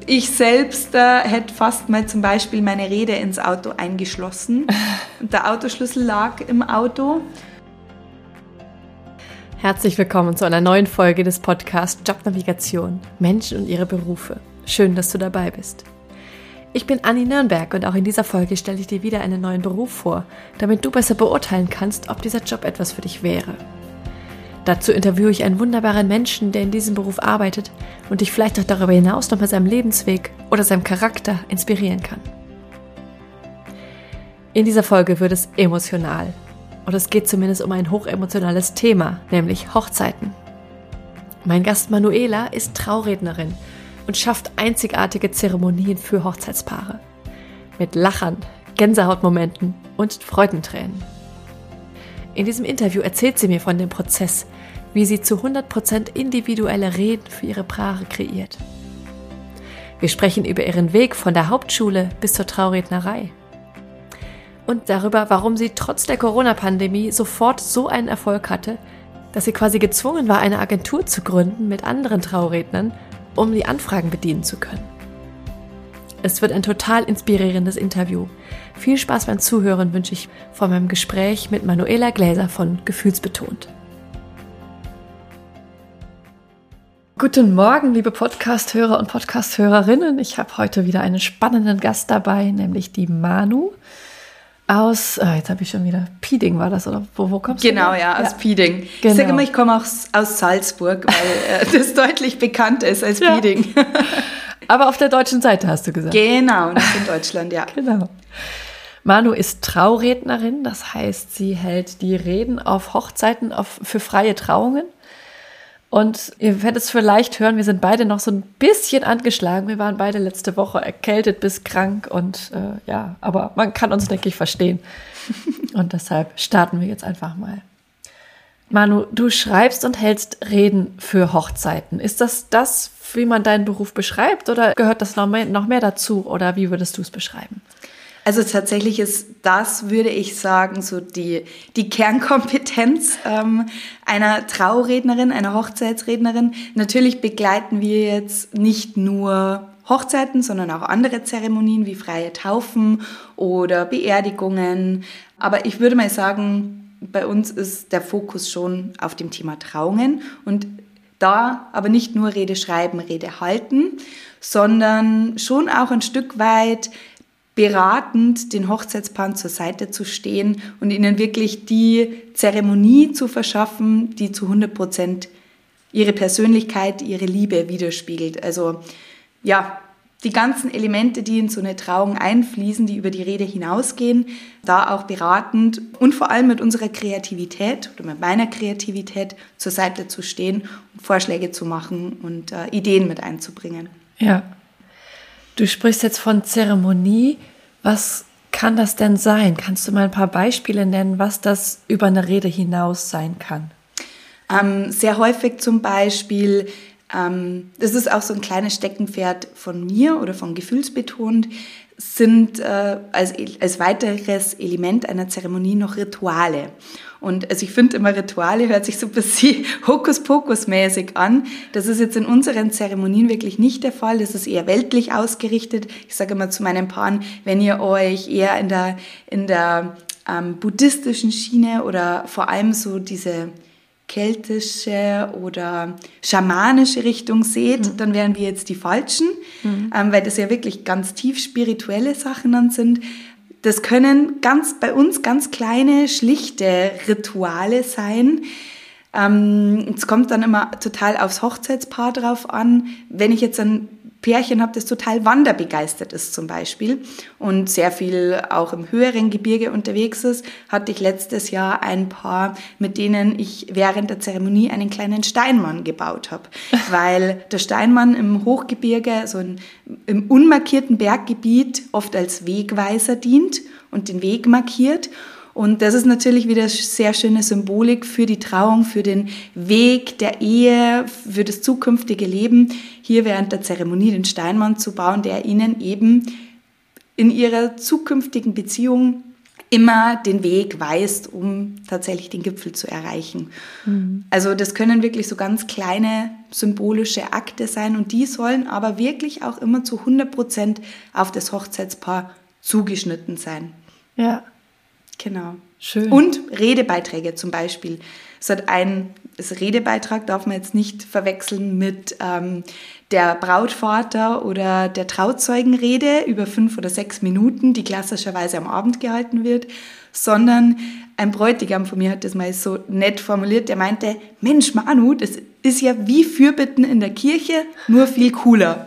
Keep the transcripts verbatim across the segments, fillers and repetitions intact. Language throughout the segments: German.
Ich selbst äh, hätte fast mal zum Beispiel meine Rede ins Auto eingeschlossen. Und der Autoschlüssel lag im Auto. Herzlich willkommen zu einer neuen Folge des Podcasts Jobnavigation – Menschen und ihre Berufe. Schön, dass du dabei bist. Ich bin Anni Nürnberg und auch in dieser Folge stelle ich dir wieder einen neuen Beruf vor, damit du besser beurteilen kannst, ob dieser Job etwas für dich wäre. Dazu interviewe ich einen wunderbaren Menschen, der in diesem Beruf arbeitet und dich vielleicht auch darüber hinaus noch bei seinem Lebensweg oder seinem Charakter inspirieren kann. In dieser Folge wird es emotional. Und es geht zumindest um ein hochemotionales Thema, nämlich Hochzeiten. Mein Gast Manuela ist Traurednerin und schafft einzigartige Zeremonien für Hochzeitspaare. Mit Lachern, Gänsehautmomenten und Freudentränen. In diesem Interview erzählt sie mir von dem Prozess, wie sie zu hundert Prozent individuelle Reden für ihre Paare kreiert. Wir sprechen über ihren Weg von der Hauptschule bis zur Traurednerei. Und darüber, warum sie trotz der Corona-Pandemie sofort so einen Erfolg hatte, dass sie quasi gezwungen war, eine Agentur zu gründen mit anderen Traurednern, um die Anfragen bedienen zu können. Es wird ein total inspirierendes Interview. Viel Spaß beim Zuhören wünsche ich von meinem Gespräch mit Manuela Gläser von Gefühlsbetont. Guten Morgen, liebe Podcast-Hörer und Podcast-Hörerinnen. Ich habe heute wieder einen spannenden Gast dabei, nämlich die Manu. Aus, oh, jetzt habe ich schon wieder, Pieding war das, oder wo, wo kommst du? Genau, ja, aus ja. Pieding. Genau. Ich sage immer, ich komme aus, aus Salzburg, weil äh, das deutlich bekannter ist als ja. Pieding. Aber auf der deutschen Seite hast du gesagt. Genau, noch in Deutschland, ja. Genau. Manu ist Traurednerin, das heißt, sie hält die Reden auf Hochzeiten auf, für freie Trauungen. Und ihr werdet es vielleicht hören, wir sind beide noch so ein bisschen angeschlagen. Wir waren beide letzte Woche erkältet bis krank und äh, ja, aber man kann uns, denke ich, verstehen. Und deshalb starten wir jetzt einfach mal. Manu, du schreibst und hältst Reden für Hochzeiten. Ist das das, wie man deinen Beruf beschreibt, oder gehört das noch mehr, noch mehr dazu, oder wie würdest du es beschreiben? Also tatsächlich ist das, würde ich sagen, so die, die Kernkompetenz ähm, einer Traurednerin, einer Hochzeitsrednerin. Natürlich begleiten wir jetzt nicht nur Hochzeiten, sondern auch andere Zeremonien wie freie Taufen oder Beerdigungen. Aber ich würde mal sagen, bei uns ist der Fokus schon auf dem Thema Trauungen und da aber nicht nur Rede schreiben, Rede halten, sondern schon auch ein Stück weit beratend den Hochzeitspaaren zur Seite zu stehen und ihnen wirklich die Zeremonie zu verschaffen, die zu hundert Prozent ihre Persönlichkeit, ihre Liebe widerspiegelt. Also ja, die ganzen Elemente, die in so eine Trauung einfließen, die über die Rede hinausgehen, da auch beratend und vor allem mit unserer Kreativität oder mit meiner Kreativität zur Seite zu stehen und Vorschläge zu machen und äh, Ideen mit einzubringen. Ja. Du sprichst jetzt von Zeremonie. Was kann das denn sein? Kannst du mal ein paar Beispiele nennen, was das über eine Rede hinaus sein kann? Ähm, sehr häufig zum Beispiel, ähm, das ist auch so ein kleines Steckenpferd von mir oder von Gefühlsbetont, sind äh, als, als weiteres Element einer Zeremonie noch Rituale. Und also ich finde immer, Rituale hört sich so ein bisschen Hokuspokus-mäßig an. Das ist jetzt in unseren Zeremonien wirklich nicht der Fall. Das ist eher weltlich ausgerichtet. Ich sage immer zu meinen Paaren, wenn ihr euch eher in der, in der ähm, buddhistischen Schiene oder vor allem so diese keltische oder schamanische Richtung seht, mhm. dann wären wir jetzt die Falschen, mhm. ähm, weil das ja wirklich ganz tief spirituelle Sachen dann sind. Das können ganz bei uns ganz kleine, schlichte Rituale sein. Ähm, es kommt dann immer total aufs Hochzeitspaar drauf an. Wenn ich jetzt ein Pärchen habe, das total wanderbegeistert ist zum Beispiel und sehr viel auch im höheren Gebirge unterwegs ist, hatte ich letztes Jahr ein Paar, mit denen ich während der Zeremonie einen kleinen Steinmann gebaut habe. Weil der Steinmann im Hochgebirge, so in, im unmarkierten Berggebiet, oft als Wegweiser dient und den Weg markiert. Und das ist natürlich wieder sehr schöne Symbolik für die Trauung, für den Weg der Ehe, für das zukünftige Leben, hier während der Zeremonie den Steinmann zu bauen, der ihnen eben in ihrer zukünftigen Beziehung immer den Weg weist, um tatsächlich den Gipfel zu erreichen. Mhm. Also das können wirklich so ganz kleine symbolische Akte sein und die sollen aber wirklich auch immer zu hundert Prozent auf das Hochzeitspaar zugeschnitten sein. Ja. Genau. Schön. Und Redebeiträge zum Beispiel. Es hat ein das Redebeitrag darf man jetzt nicht verwechseln mit ähm, der Brautvater oder der Trauzeugenrede über fünf oder sechs Minuten, die klassischerweise am Abend gehalten wird, sondern ein Bräutigam von mir hat das mal so nett formuliert, der meinte, Mensch Manu, das ist ja wie Fürbitten in der Kirche, nur viel cooler.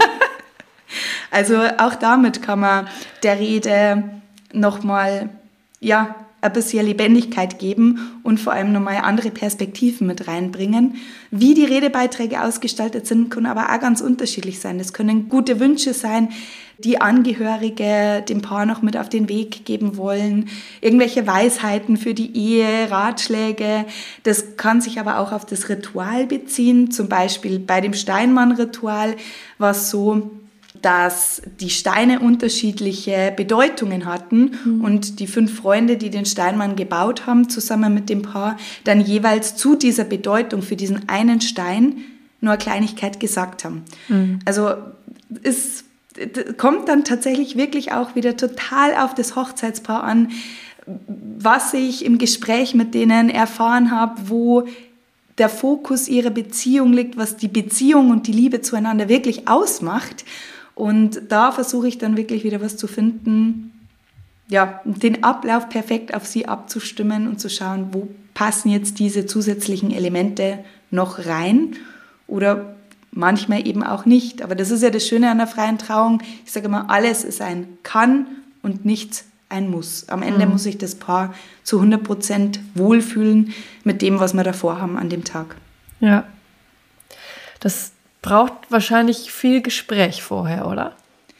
Also auch damit kann man der Rede nochmal, ja, ein bisschen Lebendigkeit geben und vor allem nochmal andere Perspektiven mit reinbringen. Wie die Redebeiträge ausgestaltet sind, können aber auch ganz unterschiedlich sein. Das können gute Wünsche sein, die Angehörige dem Paar noch mit auf den Weg geben wollen, irgendwelche Weisheiten für die Ehe, Ratschläge. Das kann sich aber auch auf das Ritual beziehen. Zum Beispiel bei dem Steinmann-Ritual war es so, dass die Steine unterschiedliche Bedeutungen hatten mhm. und die fünf Freunde, die den Steinmann gebaut haben, zusammen mit dem Paar, dann jeweils zu dieser Bedeutung für diesen einen Stein nur eine Kleinigkeit gesagt haben. Mhm. Also es kommt dann tatsächlich wirklich auch wieder total auf das Hochzeitspaar an, was ich im Gespräch mit denen erfahren habe, wo der Fokus ihrer Beziehung liegt, was die Beziehung und die Liebe zueinander wirklich ausmacht. Und da versuche ich dann wirklich wieder was zu finden, ja, den Ablauf perfekt auf sie abzustimmen und zu schauen, wo passen jetzt diese zusätzlichen Elemente noch rein oder manchmal eben auch nicht. Aber das ist ja das Schöne an der freien Trauung. Ich sage immer, alles ist ein Kann und nichts ein Muss. Am Ende mhm. muss sich das Paar zu hundert Prozent wohlfühlen mit dem, was wir davor haben an dem Tag. Ja, das braucht wahrscheinlich viel Gespräch vorher, oder?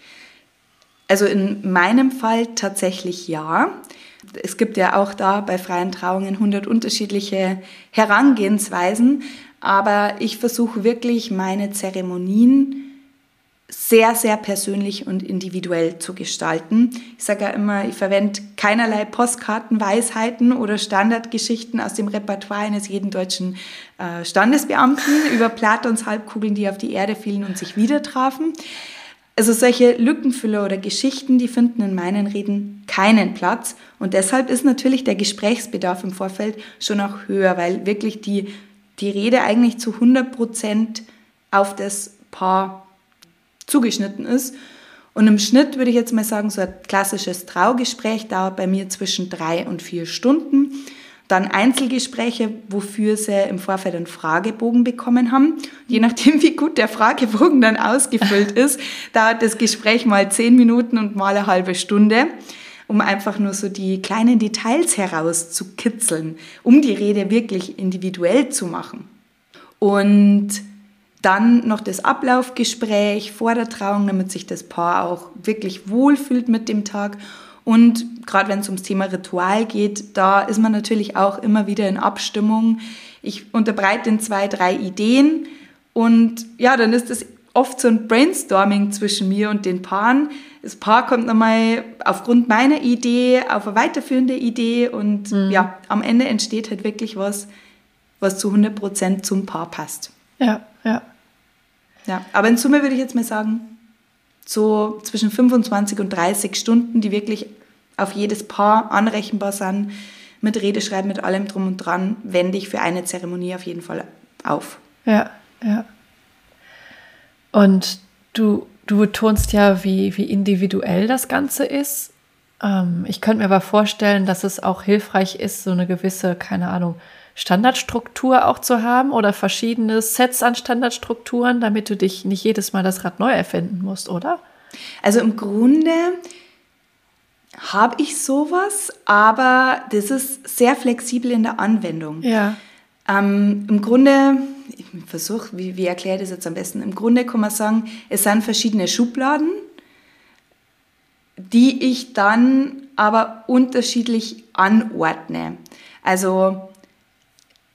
Also in meinem Fall tatsächlich ja. Es gibt ja auch da bei freien Trauungen hundert unterschiedliche Herangehensweisen, aber ich versuche wirklich meine Zeremonien sehr, sehr persönlich und individuell zu gestalten. Ich sage ja immer, ich verwende keinerlei Postkartenweisheiten oder Standardgeschichten aus dem Repertoire eines jeden deutschen äh, Standesbeamten über Platons Halbkugeln, die auf die Erde fielen und sich wieder trafen. Also solche Lückenfüller oder Geschichten, die finden in meinen Reden keinen Platz. Und deshalb ist natürlich der Gesprächsbedarf im Vorfeld schon auch höher, weil wirklich die, die Rede eigentlich zu hundert Prozent auf das Paar zugeschnitten ist. Und im Schnitt würde ich jetzt mal sagen, so ein klassisches Traugespräch dauert bei mir zwischen drei und vier Stunden. Dann Einzelgespräche, wofür sie im Vorfeld einen Fragebogen bekommen haben. Je nachdem, wie gut der Fragebogen dann ausgefüllt ist, dauert das Gespräch mal zehn Minuten und mal eine halbe Stunde, um einfach nur so die kleinen Details herauszukitzeln, um die Rede wirklich individuell zu machen. Und dann noch das Ablaufgespräch vor der Trauung, damit sich das Paar auch wirklich wohlfühlt mit dem Tag. Und gerade wenn es ums Thema Ritual geht, da ist man natürlich auch immer wieder in Abstimmung. Ich unterbreite in zwei, drei Ideen und ja, dann ist es oft so ein Brainstorming zwischen mir und den Paaren. Das Paar kommt nochmal aufgrund meiner Idee auf eine weiterführende Idee und mhm. ja, am Ende entsteht halt wirklich was, was zu hundert Prozent zum Paar passt. Ja, ja. Ja, aber in Summe würde ich jetzt mal sagen, so zwischen fünfundzwanzig und dreißig Stunden, die wirklich auf jedes Paar anrechenbar sind, mit Redeschreiben, mit allem drum und dran, wende ich für eine Zeremonie auf jeden Fall auf. Ja, ja. Und du, du betonst ja, wie, wie individuell das Ganze ist. Ähm, ich könnte mir aber vorstellen, dass es auch hilfreich ist, so eine gewisse, keine Ahnung, Standardstruktur auch zu haben oder verschiedene Sets an Standardstrukturen, damit du dich nicht jedes Mal das Rad neu erfinden musst, oder? Also im Grunde habe ich sowas, aber das ist sehr flexibel in der Anwendung. Ja. Ähm, im Grunde, ich versuche, wie, wie erkläre ich das jetzt am besten? Im Grunde kann man sagen, es sind verschiedene Schubladen, die ich dann aber unterschiedlich anordne. Also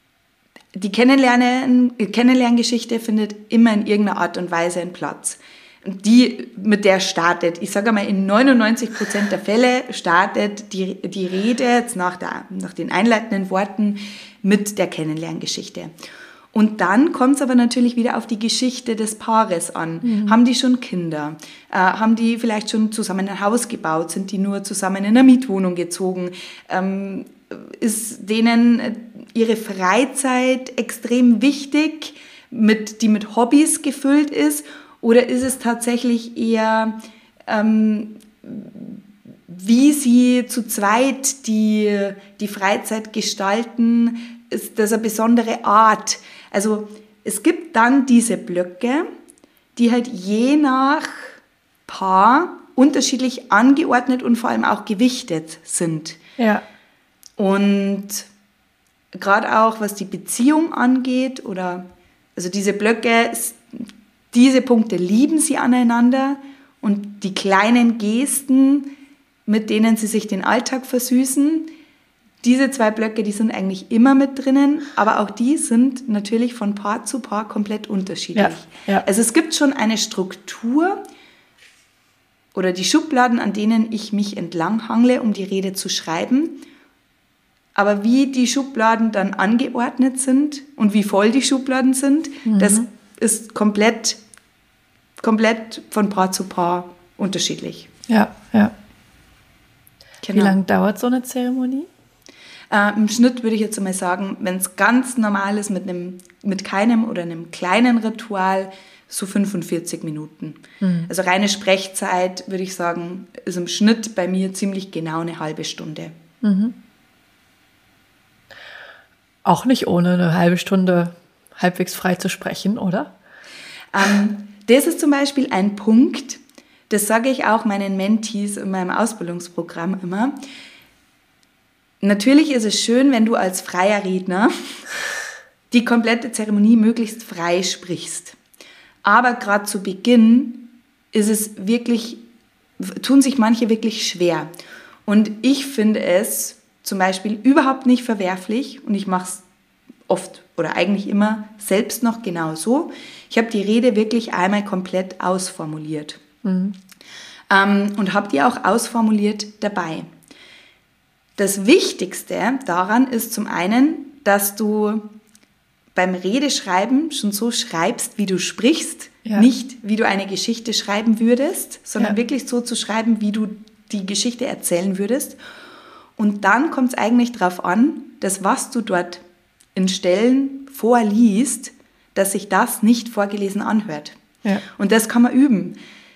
die Kennenlernen, Kennenlerngeschichte findet immer in irgendeiner Art und Weise einen Platz. die, mit der startet, ich sage mal, in neunundneunzig Prozent der Fälle startet die, die Rede jetzt nach, der, nach den einleitenden Worten mit der Kennenlerngeschichte. Und dann kommt es aber natürlich wieder auf die Geschichte des Paares an. Mhm. Haben die schon Kinder? Äh, haben die vielleicht schon zusammen ein Haus gebaut? Sind die nur zusammen in einer Mietwohnung gezogen? Ähm, ist denen ihre Freizeit extrem wichtig, mit, die mit Hobbys gefüllt ist? Oder ist es tatsächlich eher, ähm, wie sie zu zweit die, die Freizeit gestalten? Ist das eine besondere Art? Also es gibt dann diese Blöcke, die halt je nach Paar unterschiedlich angeordnet und vor allem auch gewichtet sind. Ja. Und gerade auch, was die Beziehung angeht, oder also diese Blöcke, diese Punkte lieben sie aneinander und die kleinen Gesten, mit denen sie sich den Alltag versüßen, diese zwei Blöcke, die sind eigentlich immer mit drinnen, aber auch die sind natürlich von Paar zu Paar komplett unterschiedlich. Ja, ja. Also es gibt schon eine Struktur oder die Schubladen, an denen ich mich entlanghangle, um die Rede zu schreiben. Aber wie die Schubladen dann angeordnet sind und wie voll die Schubladen sind, mhm. das ist komplett, komplett von Paar zu Paar unterschiedlich. Ja, ja. Genau. Wie lange dauert so eine Zeremonie? Äh, Im Schnitt würde ich jetzt einmal sagen, wenn es ganz normal ist, mit, einem, mit keinem oder einem kleinen Ritual, so fünfundvierzig Minuten. Mhm. Also reine Sprechzeit, würde ich sagen, ist im Schnitt bei mir ziemlich genau eine halbe Stunde. Mhm. Auch nicht ohne eine halbe Stunde halbwegs frei zu sprechen, oder? Ähm, das ist zum Beispiel ein Punkt, das sage ich auch meinen Mentees in meinem Ausbildungsprogramm immer. Natürlich ist es schön, wenn du als freier Redner die komplette Zeremonie möglichst frei sprichst. Aber gerade zu Beginn ist es wirklich, tun sich manche wirklich schwer. Und ich finde es zum Beispiel überhaupt nicht verwerflich, und ich mache es oft oder eigentlich immer selbst noch genau so. Ich habe die Rede wirklich einmal komplett ausformuliert. Mhm. Ähm, und habe die auch ausformuliert dabei. Das Wichtigste daran ist zum einen, dass du beim Redeschreiben schon so schreibst, wie du sprichst, ja. Nicht wie du eine Geschichte schreiben würdest, sondern ja. wirklich so zu schreiben, wie du die Geschichte erzählen würdest. Und dann kommt es eigentlich darauf an, dass was du dort in Stellen vorliest, dass sich das nicht vorgelesen anhört. Ja. Und das kann man üben.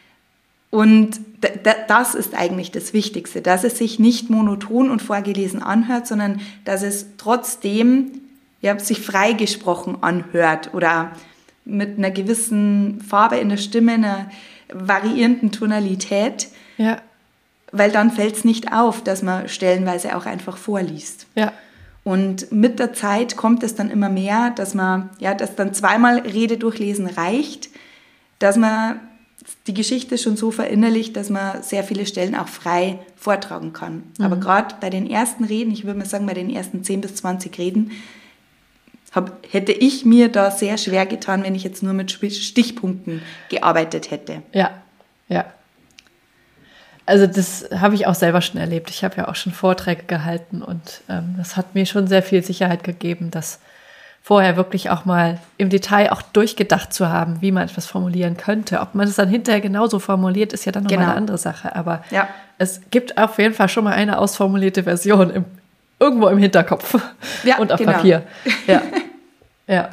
Und d- d- das ist eigentlich das Wichtigste, dass es sich nicht monoton und vorgelesen anhört, sondern dass es trotzdem ja, sich freigesprochen anhört oder mit einer gewissen Farbe in der Stimme, einer variierenden Tonalität. Ja. Weil dann fällt es nicht auf, dass man stellenweise auch einfach vorliest. Ja. Und mit der Zeit kommt es dann immer mehr, dass man, ja, dass dann zweimal Rede durchlesen reicht, dass man die Geschichte schon so verinnerlicht, dass man sehr viele Stellen auch frei vortragen kann. Mhm. Aber gerade bei den ersten Reden, ich würde mal sagen, bei den ersten zehn bis zwanzig Reden, hab, hätte ich mir da sehr schwer getan, wenn ich jetzt nur mit Stichpunkten gearbeitet hätte. Ja, ja. Also das habe ich auch selber schon erlebt. Ich habe ja auch schon Vorträge gehalten und ähm, das hat mir schon sehr viel Sicherheit gegeben, das vorher wirklich auch mal im Detail auch durchgedacht zu haben, wie man etwas formulieren könnte. Ob man es dann hinterher genauso formuliert, ist ja dann nochmal genau. eine andere Sache. Aber ja. es gibt auf jeden Fall schon mal eine ausformulierte Version im, irgendwo im Hinterkopf ja, und auf genau. Papier. Ja, ja.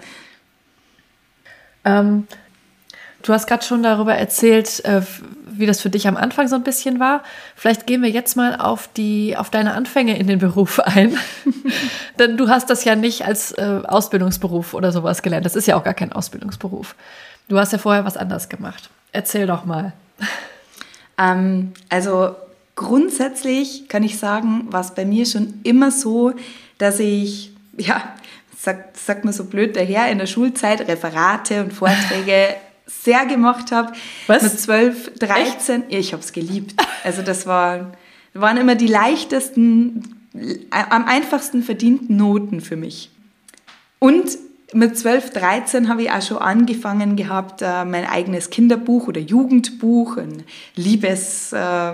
Ähm, du hast gerade schon darüber erzählt, äh, wie das für dich am Anfang so ein bisschen war. Vielleicht gehen wir jetzt mal auf die, auf deine Anfänge in den Beruf ein. Denn du hast das ja nicht als äh, Ausbildungsberuf oder sowas gelernt. Das ist ja auch gar kein Ausbildungsberuf. Du hast ja vorher was anderes gemacht. Erzähl doch mal. Ähm, also grundsätzlich kann ich sagen, war es bei mir schon immer so, dass ich, ja, sagt, sagt man so blöd daher, in der Schulzeit Referate und Vorträge sehr gemacht habe. Was? Mit zwölf, dreizehn. Echt? Ich habe es geliebt. Also das war, waren immer die leichtesten, am einfachsten verdienten Noten für mich. Und Mit zwölf, dreizehn habe ich auch schon angefangen gehabt, mein eigenes Kinderbuch oder Jugendbuch, ein Liebes, äh,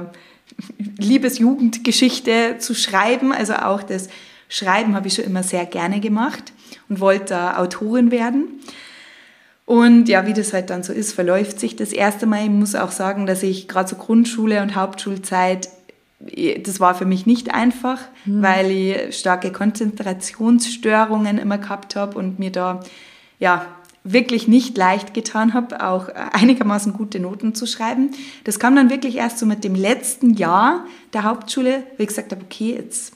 Liebesjugendgeschichte zu schreiben. Also auch das Schreiben habe ich schon immer sehr gerne gemacht und wollte Autorin werden. Und ja, wie das halt dann so ist, verläuft sich das erste Mal. Ich muss auch sagen, dass ich gerade so Grundschule und Hauptschulzeit, das war für mich nicht einfach, mhm. weil ich starke Konzentrationsstörungen immer gehabt habe und mir da ja wirklich nicht leicht getan habe, auch einigermaßen gute Noten zu schreiben. Das kam dann wirklich erst so mit dem letzten Jahr der Hauptschule, wo ich gesagt habe, okay, jetzt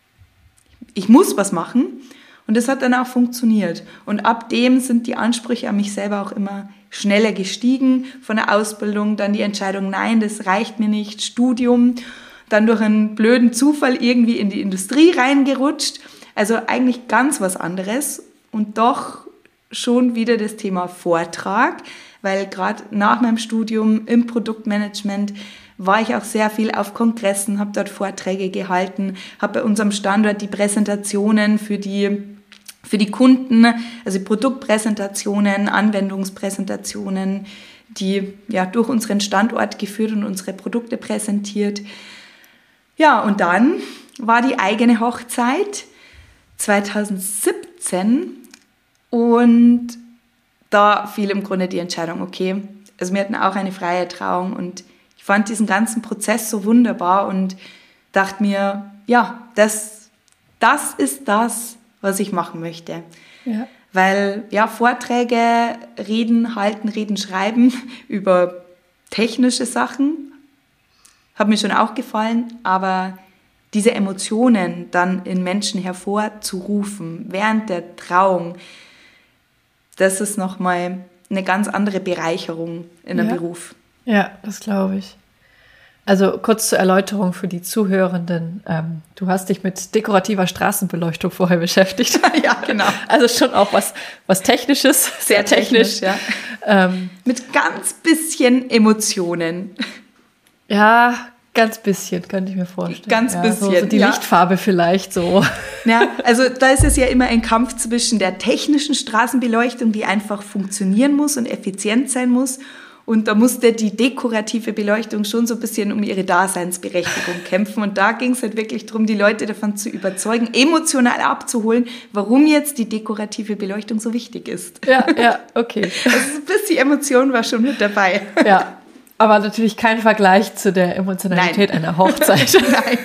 ich muss was machen. Und das hat dann auch funktioniert. Und ab dem sind die Ansprüche an mich selber auch immer schneller gestiegen. Von der Ausbildung, dann die Entscheidung, nein, das reicht mir nicht, Studium. Dann durch einen blöden Zufall irgendwie in die Industrie reingerutscht. Also eigentlich ganz was anderes. Und doch schon wieder das Thema Vortrag, weil gerade nach meinem Studium im Produktmanagement war ich auch sehr viel auf Kongressen, habe dort Vorträge gehalten, habe bei unserem Standort die Präsentationen für die, für die Kunden, also Produktpräsentationen, Anwendungspräsentationen, die ja durch unseren Standort geführt und unsere Produkte präsentiert. Ja, und dann war die eigene Hochzeit zweitausendsiebzehn und da fiel im Grunde die Entscheidung, okay, also wir hatten auch eine freie Trauung und ich fand diesen ganzen Prozess so wunderbar und dachte mir, ja, das, das ist das, was ich machen möchte. Ja. Weil ja, Vorträge, reden, halten, reden, schreiben über technische Sachen hat mir schon auch gefallen, aber diese Emotionen dann in Menschen hervorzurufen während der Trauung, das ist nochmal eine ganz andere Bereicherung in einem ja. Beruf. Ja, das glaube ich. Also kurz zur Erläuterung für die Zuhörenden. Ähm, du hast dich mit dekorativer Straßenbeleuchtung vorher beschäftigt. Ja, genau. Also schon auch was, was Technisches, sehr, sehr technisch. technisch, ja. Ähm, mit ganz bisschen Emotionen. Ja, ganz bisschen, könnte ich mir vorstellen. Ganz ja, bisschen, so, so die ja. Lichtfarbe vielleicht so. Ja, also da ist es ja immer ein Kampf zwischen der technischen Straßenbeleuchtung, die einfach funktionieren muss und effizient sein muss. Und da musste die dekorative Beleuchtung schon so ein bisschen um ihre Daseinsberechtigung kämpfen. Und da ging es halt wirklich darum, die Leute davon zu überzeugen, emotional abzuholen, warum jetzt die dekorative Beleuchtung so wichtig ist. Ja, ja, okay. Also ein bisschen Emotion war schon mit dabei. Ja. Aber natürlich kein Vergleich zu der Emotionalität Nein. einer Hochzeit. Nein.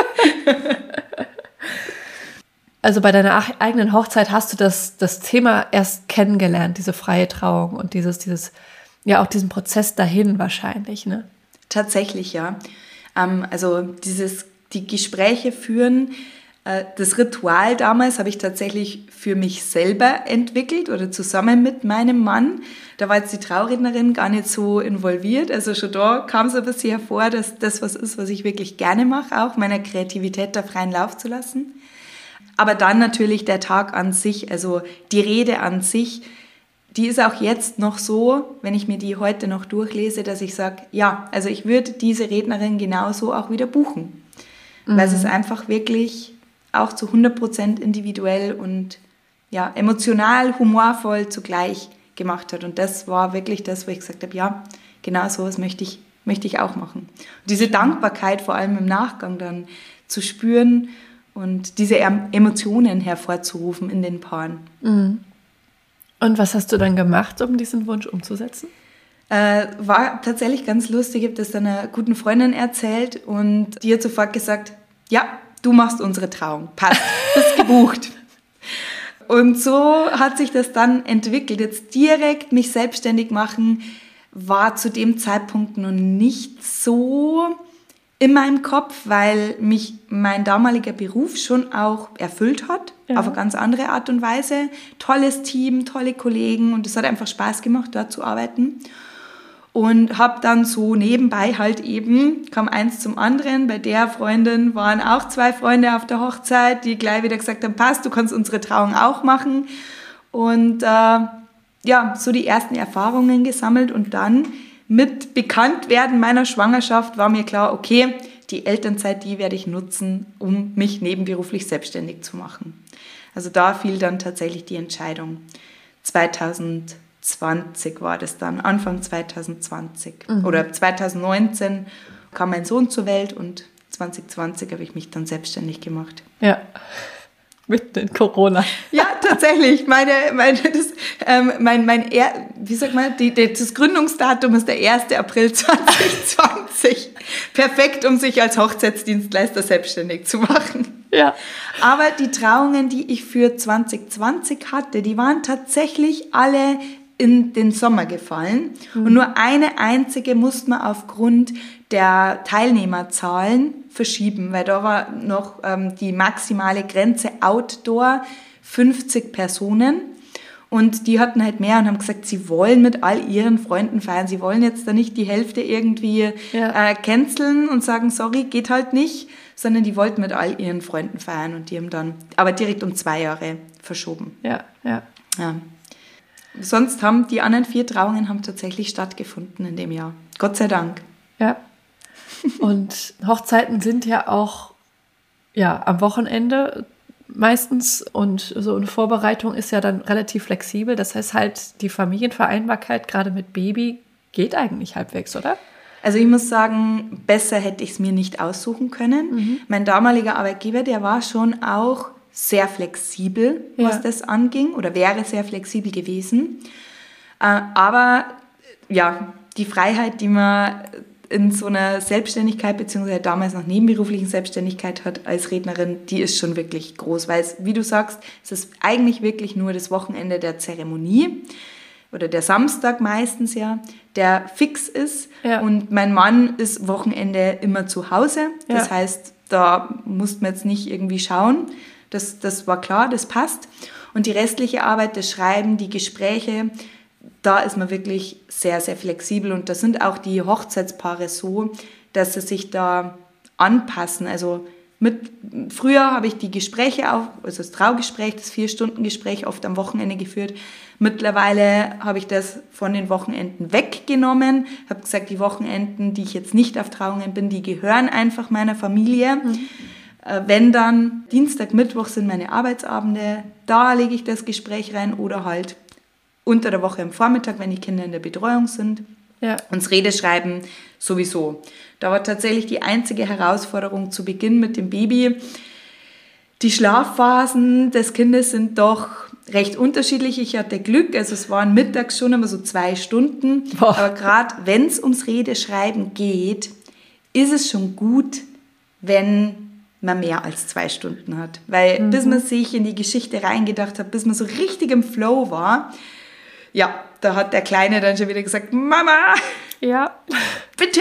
Also bei deiner eigenen Hochzeit hast du das, das Thema erst kennengelernt, diese freie Trauung und dieses, dieses, ja auch diesen Prozess dahin wahrscheinlich, ne? Tatsächlich, ja. Ähm, also dieses, die Gespräche führen, äh, das Ritual damals habe ich tatsächlich für mich selber entwickelt oder zusammen mit meinem Mann. Da war jetzt die Traurednerin gar nicht so involviert. Also schon da kam so ein bisschen hervor, dass das was ist, was ich wirklich gerne mache, auch meiner Kreativität da freien Lauf zu lassen. Aber dann natürlich der Tag an sich, also die Rede an sich, die ist auch jetzt noch so, wenn ich mir die heute noch durchlese, dass ich sage, ja, also ich würde diese Rednerin genauso auch wieder buchen. Mhm. Weil es einfach wirklich auch zu hundert Prozent individuell und ja, emotional, humorvoll zugleich gemacht hat. Und das war wirklich das, wo ich gesagt habe, ja, genau sowas möchte ich, möchte ich auch machen. Und diese Dankbarkeit vor allem im Nachgang dann zu spüren und diese Emotionen hervorzurufen in den Paaren. Mhm. Und was hast du dann gemacht, um diesen Wunsch umzusetzen? Äh, war tatsächlich ganz lustig. Ich habe das dann einer guten Freundin erzählt und die hat sofort gesagt, ja, du machst unsere Trauung, passt, bist gebucht. Und so hat sich das dann entwickelt. Jetzt direkt mich selbstständig machen, war zu dem Zeitpunkt noch nicht so in meinem Kopf, weil mich mein damaliger Beruf schon auch erfüllt hat, ja. Auf eine ganz andere Art und Weise. Tolles Team, tolle Kollegen und es hat einfach Spaß gemacht, dort zu arbeiten. Und habe dann so nebenbei halt eben, kam eins zum anderen, bei der Freundin waren auch zwei Freunde auf der Hochzeit, die gleich wieder gesagt haben, passt, du kannst unsere Trauung auch machen. Und äh, ja, so die ersten Erfahrungen gesammelt und dann mit Bekanntwerden meiner Schwangerschaft war mir klar, okay, die Elternzeit, die werde ich nutzen, um mich nebenberuflich selbstständig zu machen. Also da fiel dann tatsächlich die Entscheidung. zweitausendzwanzig war das dann, Anfang zweitausendzwanzig. Mhm. Oder zweitausendneunzehn kam mein Sohn zur Welt und zwanzig zwanzig habe ich mich dann selbstständig gemacht. Ja, mitten in Corona. Ja, tatsächlich. Meine, meine, das, ähm, mein, mein er, wie sagt man, die, das Gründungsdatum ist der erster April zwanzig zwanzig. Perfekt, um sich als Hochzeitsdienstleister selbstständig zu machen. Ja. Aber die Trauungen, die ich für zwanzig zwanzig hatte, die waren tatsächlich alle in den Sommer gefallen. Mhm. Und nur eine einzige musste man aufgrund der Teilnehmerzahlen verschieben, weil da war noch ähm, die maximale Grenze Outdoor fünfzig Personen. Und die hatten halt mehr und haben gesagt, sie wollen mit all ihren Freunden feiern. Sie wollen jetzt da nicht die Hälfte irgendwie ja. äh, canceln und sagen, sorry, geht halt nicht, sondern die wollten mit all ihren Freunden feiern und die haben dann aber direkt um zwei Jahre verschoben. Ja, ja. ja. Sonst haben die anderen vier Trauungen haben tatsächlich stattgefunden in dem Jahr. Gott sei Dank. Ja. Und Hochzeiten sind ja auch ja, am Wochenende meistens und so eine Vorbereitung ist ja dann relativ flexibel. Das heißt halt, die Familienvereinbarkeit gerade mit Baby geht eigentlich halbwegs, oder? Also ich muss sagen, besser hätte ich es mir nicht aussuchen können. Mhm. Mein damaliger Arbeitgeber, der war schon auch sehr flexibel, ja. was das anging oder wäre sehr flexibel gewesen. Aber ja, die Freiheit, die man in so einer Selbstständigkeit, beziehungsweise damals noch nebenberuflichen Selbstständigkeit hat als Rednerin, die ist schon wirklich groß, weil es, wie du sagst, es ist eigentlich wirklich nur das Wochenende der Zeremonie oder der Samstag meistens ja, der fix ist ja. und mein Mann ist Wochenende immer zu Hause, das ja. heißt, da musste man jetzt nicht irgendwie schauen, das, das war klar, das passt und die restliche Arbeit, das Schreiben, die Gespräche, da ist man wirklich sehr, sehr flexibel und da sind auch die Hochzeitspaare so, dass sie sich da anpassen. Also mit, früher habe ich die Gespräche, auch, also das Traugespräch, das Vier-Stunden-Gespräch oft am Wochenende geführt. Mittlerweile habe ich das von den Wochenenden weggenommen, habe gesagt, die Wochenenden, die ich jetzt nicht auf Trauungen bin, die gehören einfach meiner Familie. Mhm. Wenn dann Dienstag, Mittwoch sind meine Arbeitsabende, da lege ich das Gespräch rein oder halt unter der Woche am Vormittag, wenn die Kinder in der Betreuung sind. Ja. Und das Redeschreiben sowieso. Da war tatsächlich die einzige Herausforderung zu Beginn mit dem Baby. Die Schlafphasen des Kindes sind doch recht unterschiedlich. Ich hatte Glück, also es waren mittags schon immer so zwei Stunden. Boah. Aber gerade wenn es ums Redeschreiben geht, ist es schon gut, wenn man mehr als zwei Stunden hat. Weil mhm. bis man sich in die Geschichte reingedacht hat, bis man so richtig im Flow war, ja, da hat der Kleine dann schon wieder gesagt, Mama, ja, bitte.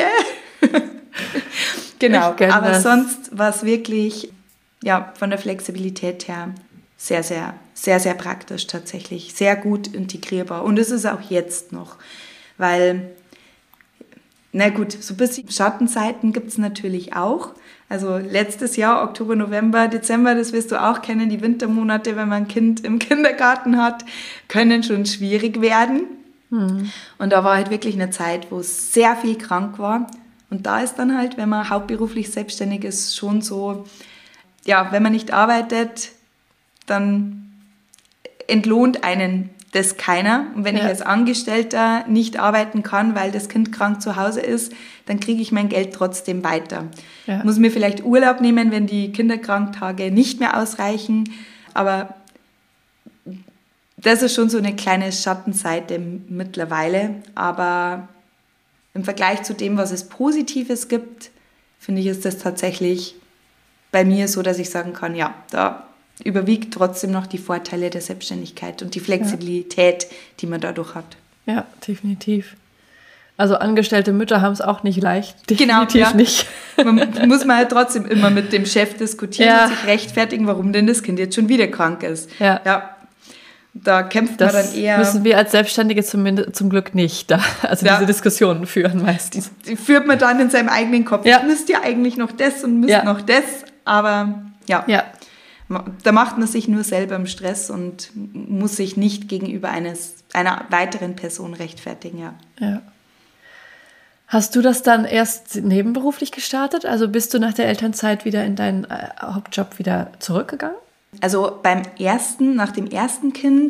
Genau, aber das. Sonst war es wirklich, ja, von der Flexibilität her sehr, sehr, sehr, sehr praktisch tatsächlich, sehr gut integrierbar. Und es ist auch jetzt noch, weil, na gut, so ein bisschen Schattenseiten gibt es natürlich auch. Also letztes Jahr, Oktober, November, Dezember, das wirst du auch kennen, die Wintermonate, wenn man ein Kind im Kindergarten hat, können schon schwierig werden. Hm. Und da war halt wirklich eine Zeit, wo es sehr viel krank war. Und da ist dann halt, wenn man hauptberuflich selbstständig ist, schon so, ja, wenn man nicht arbeitet, dann entlohnt einen das keiner. Und wenn ja. ich als Angestellter nicht arbeiten kann, weil das Kind krank zu Hause ist, dann kriege ich mein Geld trotzdem weiter. Ja. Muss mir vielleicht Urlaub nehmen, wenn die Kinderkranktage nicht mehr ausreichen. Aber das ist schon so eine kleine Schattenseite mittlerweile. Aber im Vergleich zu dem, was es Positives gibt, finde ich, ist das tatsächlich bei mir so, dass ich sagen kann, ja, da überwiegt trotzdem noch die Vorteile der Selbstständigkeit und die Flexibilität, ja. die man dadurch hat. Ja, definitiv. Also angestellte Mütter haben es auch nicht leicht. Definitiv genau, ja. nicht. Man muss man halt trotzdem immer mit dem Chef diskutieren ja. und sich rechtfertigen, warum denn das Kind jetzt schon wieder krank ist. Ja. ja. Da kämpft das man dann eher... Das müssen wir als Selbstständige zumindest, zum Glück nicht, da, also ja. diese Diskussionen führen meistens. Die, die führt man dann in seinem eigenen Kopf. Ja. Müsst ihr eigentlich noch das und müsst ja. noch das, aber ja. ja. Da macht man sich nur selber im Stress und muss sich nicht gegenüber eines, einer weiteren Person rechtfertigen. Ja. Ja. Hast du das dann erst nebenberuflich gestartet? Also bist du nach der Elternzeit wieder in deinen äh, Hauptjob wieder zurückgegangen? Also beim ersten, nach dem ersten Kind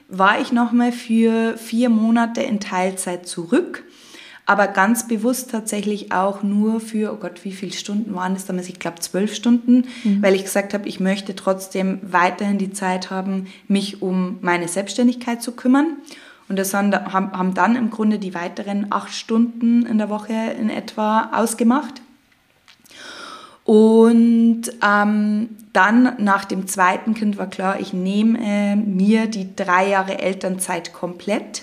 war ich nochmal für vier Monate in Teilzeit zurück, aber ganz bewusst tatsächlich auch nur für, oh Gott, wie viele Stunden waren das damals? Ich glaube zwölf Stunden, mhm. weil ich gesagt habe, ich möchte trotzdem weiterhin die Zeit haben, mich um meine Selbstständigkeit zu kümmern. Und das haben dann im Grunde die weiteren acht Stunden in der Woche in etwa ausgemacht. Und ähm, dann nach dem zweiten Kind war klar, ich nehme äh, mir die drei Jahre Elternzeit komplett,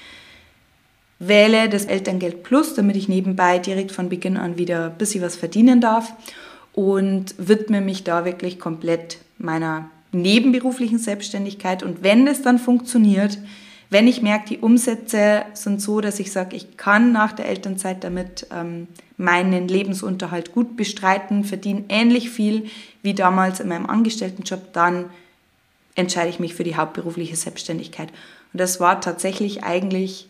wähle das Elterngeld Plus, damit ich nebenbei direkt von Beginn an wieder ein bisschen was verdienen darf und widme mich da wirklich komplett meiner nebenberuflichen Selbstständigkeit. Und wenn das dann funktioniert, wenn ich merke, die Umsätze sind so, dass ich sage, ich kann nach der Elternzeit damit ähm, meinen Lebensunterhalt gut bestreiten, verdiene ähnlich viel wie damals in meinem Angestelltenjob, dann entscheide ich mich für die hauptberufliche Selbstständigkeit. Und das war tatsächlich eigentlich,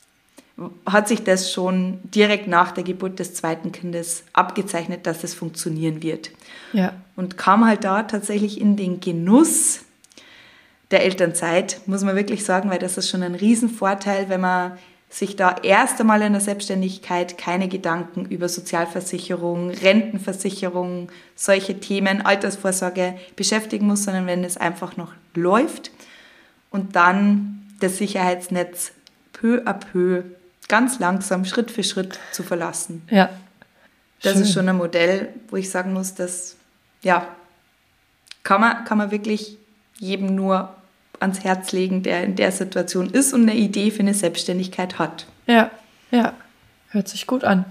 hat sich das schon direkt nach der Geburt des zweiten Kindes abgezeichnet, dass das funktionieren wird. Ja. Und kam halt da tatsächlich in den Genuss der Elternzeit, muss man wirklich sagen, weil das ist schon ein Riesenvorteil, wenn man sich da erst einmal in der Selbstständigkeit keine Gedanken über Sozialversicherung, Rentenversicherung, solche Themen, Altersvorsorge beschäftigen muss, sondern wenn es einfach noch läuft und dann das Sicherheitsnetz peu à peu, ganz langsam, Schritt für Schritt zu verlassen. Ja. Das Schön. Ist schon ein Modell, wo ich sagen muss, dass, ja, kann man, kann man wirklich jedem nur ans Herz legen, der in der Situation ist und eine Idee für eine Selbstständigkeit hat. Ja, ja, hört sich gut an.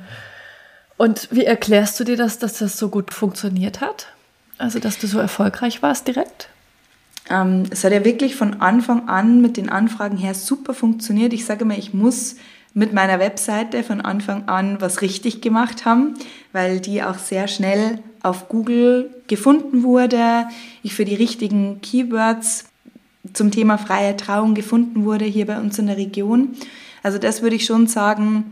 Und wie erklärst du dir das, dass das so gut funktioniert hat? Also, dass du so erfolgreich warst direkt? Ähm, es hat ja wirklich von Anfang an mit den Anfragen her super funktioniert. Ich sage immer, ich muss mit meiner Webseite von Anfang an was richtig gemacht haben, weil die auch sehr schnell auf Google gefunden wurde, ich für die richtigen Keywords zum Thema freie Trauung gefunden wurde hier bei uns in der Region. Also das würde ich schon sagen,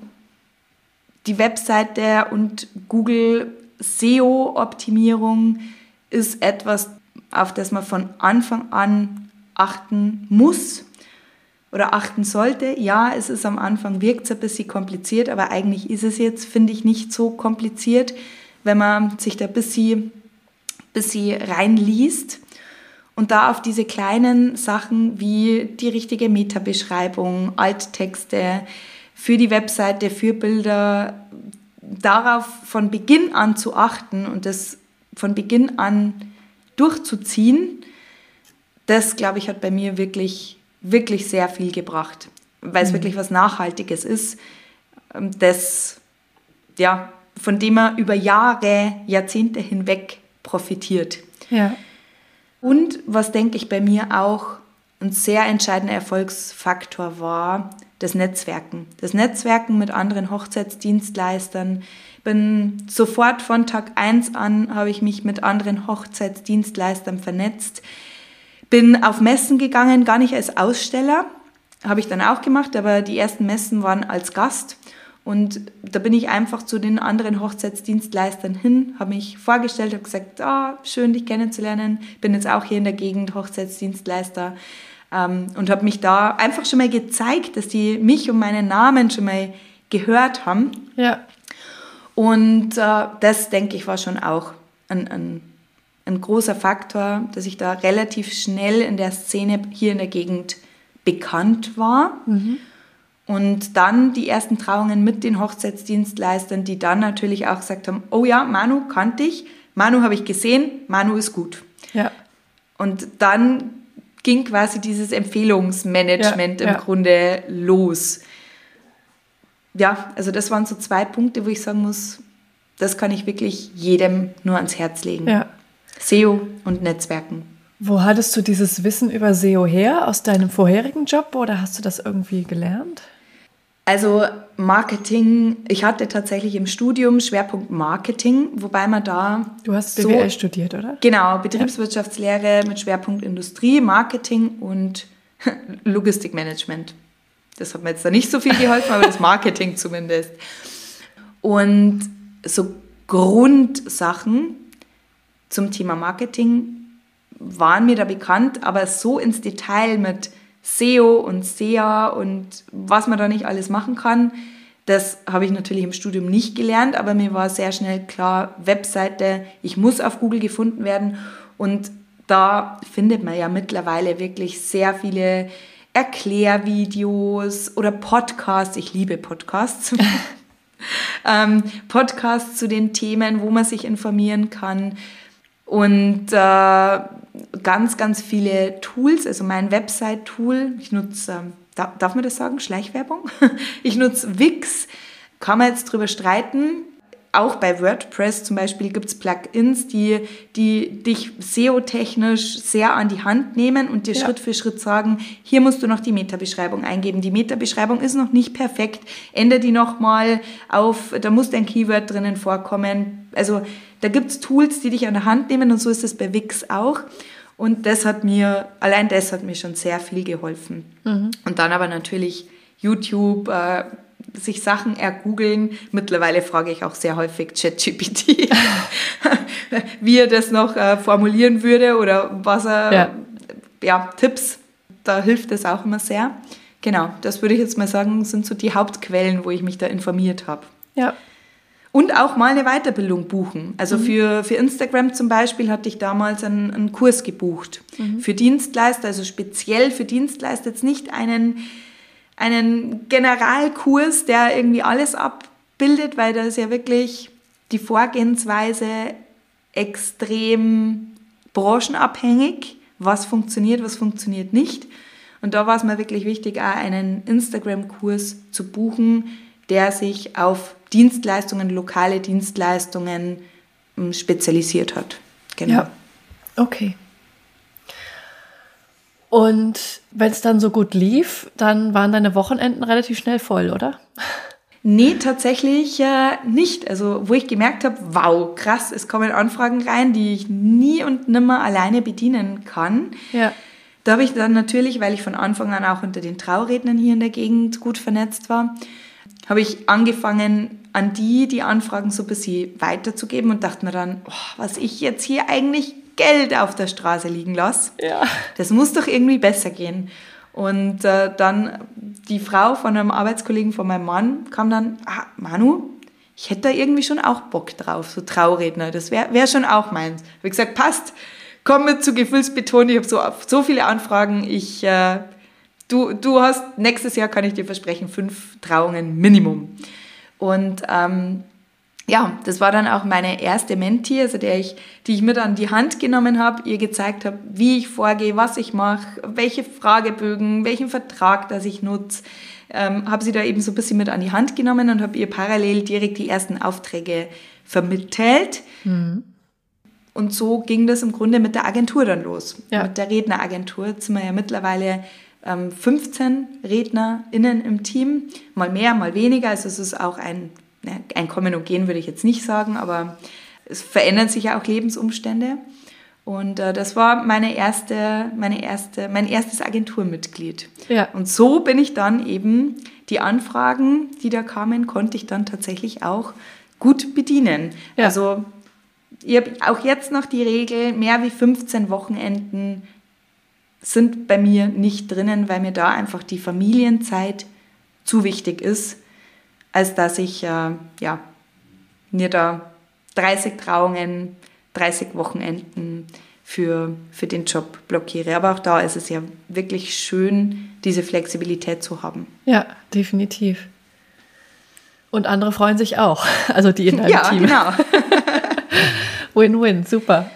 die Webseite und Google S E O-Optimierung ist etwas, auf das man von Anfang an achten muss oder achten sollte. Ja, es ist am Anfang, wirkt es ein bisschen kompliziert, aber eigentlich ist es jetzt, finde ich, nicht so kompliziert, wenn man sich da ein bisschen, bisschen reinliest und da auf diese kleinen Sachen wie die richtige Meta-Beschreibung, Alttexte für die Webseite, für Bilder, darauf von Beginn an zu achten und das von Beginn an durchzuziehen, das, glaube ich, hat bei mir wirklich, wirklich sehr viel gebracht, weil es mhm. wirklich was Nachhaltiges ist, das, ja, von dem man über Jahre, Jahrzehnte hinweg profitiert. Ja. Und was, denke ich, bei mir auch ein sehr entscheidender Erfolgsfaktor war, das Netzwerken. Das Netzwerken mit anderen Hochzeitsdienstleistern. Bin sofort von Tag eins an, habe ich mich mit anderen Hochzeitsdienstleistern vernetzt. Bin auf Messen gegangen, gar nicht als Aussteller, habe ich dann auch gemacht, aber die ersten Messen waren als Gast. Und da bin ich einfach zu den anderen Hochzeitsdienstleistern hin, habe mich vorgestellt, habe gesagt, ah, schön, dich kennenzulernen. Bin jetzt auch hier in der Gegend Hochzeitsdienstleister ähm, und habe mich da einfach schon mal gezeigt, dass die mich und meinen Namen schon mal gehört haben. Ja. Und äh, das, denke ich, war schon auch ein, ein, ein großer Faktor, dass ich da relativ schnell in der Szene hier in der Gegend bekannt war. Mhm. Und dann die ersten Trauungen mit den Hochzeitsdienstleistern, die dann natürlich auch gesagt haben, oh ja, Manu kannte ich, Manu habe ich gesehen, Manu ist gut. Ja. Und dann ging quasi dieses Empfehlungsmanagement ja, im ja. Grunde los. Ja, also das waren so zwei Punkte, wo ich sagen muss, das kann ich wirklich jedem nur ans Herz legen. Ja. S E O und Netzwerken. Wo hattest du dieses Wissen über S E O her? Aus deinem vorherigen Job oder hast du das irgendwie gelernt? Also Marketing, ich hatte tatsächlich im Studium Schwerpunkt Marketing, wobei man da... Du hast B W L so, studiert, oder? Genau, Betriebswirtschaftslehre mit Schwerpunkt Industrie, Marketing und Logistikmanagement. Das hat mir jetzt da nicht so viel geholfen, aber das Marketing zumindest. Und so Grundsachen zum Thema Marketing waren mir da bekannt, aber so ins Detail mit S E O und S E A und was man da nicht alles machen kann, das habe ich natürlich im Studium nicht gelernt, aber mir war sehr schnell klar, Webseite, ich muss auf Google gefunden werden und da findet man ja mittlerweile wirklich sehr viele Erklärvideos oder Podcasts. Ich liebe Podcasts. ähm, Podcasts zu den Themen, wo man sich informieren kann. Und äh, ganz, ganz viele Tools. Also mein Website-Tool, ich nutze, äh, darf, darf man das sagen, Schleichwerbung? Ich nutze Wix, kann man jetzt drüber streiten. Auch bei WordPress zum Beispiel gibt es Plugins, die, die dich S E O-technisch sehr an die Hand nehmen und dir ja. Schritt für Schritt sagen, hier musst du noch die Meta-Beschreibung eingeben. Die Meta-Beschreibung ist noch nicht perfekt. Ändere die nochmal auf, da muss dein Keyword drinnen vorkommen. Also da gibt es Tools, die dich an der Hand nehmen und so ist es bei Wix auch. Und das hat mir, allein das hat mir schon sehr viel geholfen. Mhm. Und dann aber natürlich YouTube, äh, sich Sachen ergoogeln. Mittlerweile frage ich auch sehr häufig ChatGPT, wie er das noch äh, formulieren würde oder was er, ja. ja, Tipps, da hilft das auch immer sehr. Genau, das würde ich jetzt mal sagen, sind so die Hauptquellen, wo ich mich da informiert habe. Ja. Und auch mal eine Weiterbildung buchen. Also mhm. für, für Instagram zum Beispiel hatte ich damals einen, einen Kurs gebucht. Mhm. Für Dienstleister, also speziell für Dienstleister, jetzt nicht einen einen Generalkurs, der irgendwie alles abbildet, weil da ist ja wirklich die Vorgehensweise extrem branchenabhängig, was funktioniert, was funktioniert nicht. Und da war es mir wirklich wichtig, auch einen Instagram-Kurs zu buchen, der sich auf Dienstleistungen, lokale Dienstleistungen spezialisiert hat. Genau. Ja, okay. Und wenn es dann so gut lief, dann waren deine Wochenenden relativ schnell voll, oder? Nee, tatsächlich äh, nicht. Also wo ich gemerkt habe, wow, krass, es kommen Anfragen rein, die ich nie und nimmer alleine bedienen kann. Ja. Da habe ich dann natürlich, weil ich von Anfang an auch unter den Traurednern hier in der Gegend gut vernetzt war, habe ich angefangen, an die die Anfragen so ein bisschen weiterzugeben und dachte mir dann, oh, was ich jetzt hier eigentlich Geld auf der Straße liegen lasse. Ja. Das muss doch irgendwie besser gehen. Und äh, dann die Frau von einem Arbeitskollegen von meinem Mann kam dann, ah, Manu, ich hätte da irgendwie schon auch Bock drauf, so Trauredner, das wäre wär schon auch meins. Habe ich gesagt, passt, komm mit zu Gefühlsbetont, ich habe so, so viele Anfragen, ich, äh, du, du hast, nächstes Jahr kann ich dir versprechen, fünf Trauungen Minimum. Und ähm, ja, das war dann auch meine erste Mentee, also der ich, die ich mit an die Hand genommen habe, ihr gezeigt habe, wie ich vorgehe, was ich mache, welche Fragebögen, welchen Vertrag, das ich nutze. Ähm, habe sie da eben so ein bisschen mit an die Hand genommen und habe ihr parallel direkt die ersten Aufträge vermittelt. Mhm. Und so ging das im Grunde mit der Agentur dann los. Ja. Mit der Redneragentur. Jetzt sind wir ja mittlerweile ähm, fünfzehn RednerInnen im Team. Mal mehr, mal weniger. Also es ist auch ein Ein Kommen und Gehen würde ich jetzt nicht sagen, aber es verändern sich ja auch Lebensumstände. Und äh, das war meine erste, meine erste, mein erstes Agenturmitglied. Ja. Und so bin ich dann eben die Anfragen, die da kamen, konnte ich dann tatsächlich auch gut bedienen. Ja. Also ich habe auch jetzt noch die Regel, mehr wie fünfzehn Wochenenden sind bei mir nicht drinnen, weil mir da einfach die Familienzeit zu wichtig ist, als dass ich äh, ja, mir da dreißig Trauungen, dreißig Wochenenden für, für den Job blockiere. Aber auch da ist es ja wirklich schön, diese Flexibilität zu haben. Ja, definitiv. Und andere freuen sich auch, also die in deinem ja, Team. Ja, genau. Win-win, super.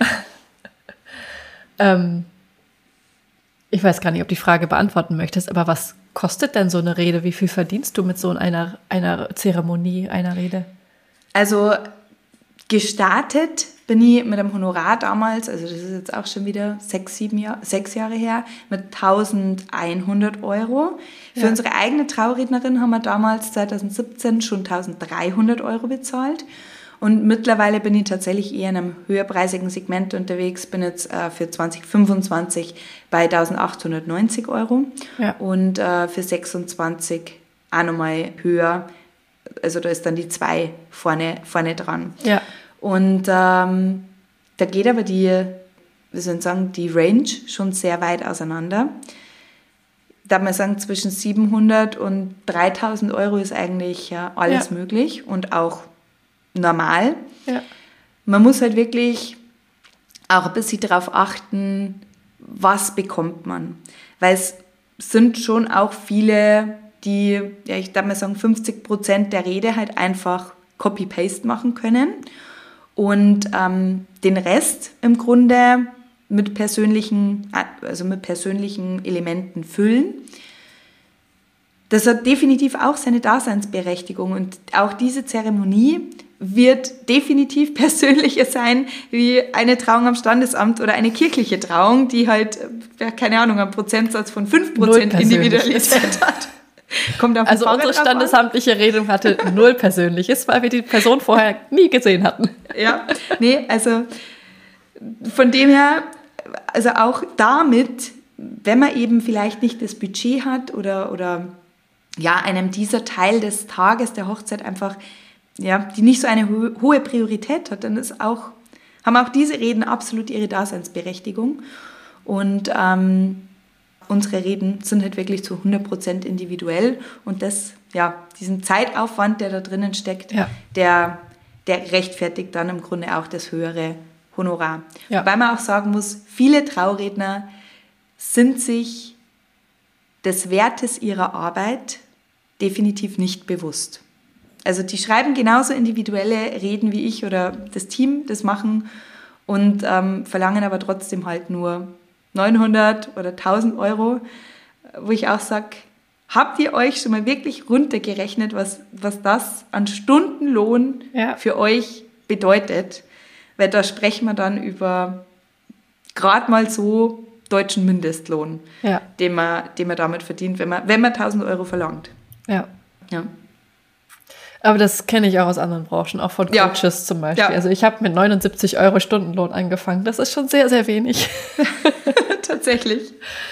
ähm, ich weiß gar nicht, ob du die Frage beantworten möchtest, aber was kostet denn so eine Rede? Wie viel verdienst du mit so einer, einer Zeremonie, einer Rede? Also gestartet bin ich mit einem Honorar damals, also das ist jetzt auch schon wieder sechs, sieben Jahr, sechs Jahre her, mit eintausendeinhundert Euro. Für ja. unsere eigene Traurednerin haben wir damals zwanzig siebzehn schon eintausenddreihundert Euro bezahlt. Und mittlerweile bin ich tatsächlich eher in einem höherpreisigen Segment unterwegs, bin jetzt äh, für zwanzig fünfundzwanzig bei eintausendachthundertneunzig Euro ja. und äh, für sechsundzwanzig auch nochmal höher, also da ist dann die zwei vorne, vorne dran. Ja. Und ähm, da geht aber die, wie soll ich sagen, die Range schon sehr weit auseinander. da man sagen, zwischen siebenhundert und dreitausend Euro ist eigentlich ja alles ja. möglich und auch normal. Ja. Man muss halt wirklich auch ein bisschen darauf achten, was bekommt man. Weil es sind schon auch viele, die, ja, ich darf mal sagen, fünfzig Prozent der Rede halt einfach Copy-Paste machen können und ähm, den Rest im Grunde mit persönlichen, also mit persönlichen Elementen füllen. Das hat definitiv auch seine Daseinsberechtigung und auch diese Zeremonie wird definitiv persönlicher sein wie eine Trauung am Standesamt oder eine kirchliche Trauung, die halt, ja, keine Ahnung, einen Prozentsatz von fünf Prozent Individualität hat. Kommt auf also unsere standesamtliche an. Redung hatte null Persönliches, weil wir die Person vorher nie gesehen hatten. Ja, nee, also von dem her, also auch damit, wenn man eben vielleicht nicht das Budget hat oder, oder ja, einem dieser Teil des Tages der Hochzeit einfach, ja, die nicht so eine ho- hohe Priorität hat, dann ist auch, haben auch diese Reden absolut ihre Daseinsberechtigung. Und ähm, unsere Reden sind halt wirklich zu hundert Prozent individuell und das, ja, diesen Zeitaufwand, der da drinnen steckt, ja. der, der rechtfertigt dann im Grunde auch das höhere Honorar. Ja. Wobei man auch sagen muss, viele Trauredner sind sich des Wertes ihrer Arbeit definitiv nicht bewusst. Also die schreiben genauso individuelle Reden wie ich oder das Team das machen und ähm, verlangen aber trotzdem halt nur neunhundert oder tausend Euro, wo ich auch sage, habt ihr euch schon mal wirklich runtergerechnet, was, was das an Stundenlohn ja. für euch bedeutet? Weil da sprechen wir dann über gerade mal so deutschen Mindestlohn, ja. den, man, den man damit verdient, wenn man, wenn man tausend Euro verlangt. Ja. ja. Aber das kenne ich auch aus anderen Branchen, auch von Coaches ja. zum Beispiel. Ja. Also ich habe mit neunundsiebzig Euro Stundenlohn angefangen. Das ist schon sehr, sehr wenig. Tatsächlich.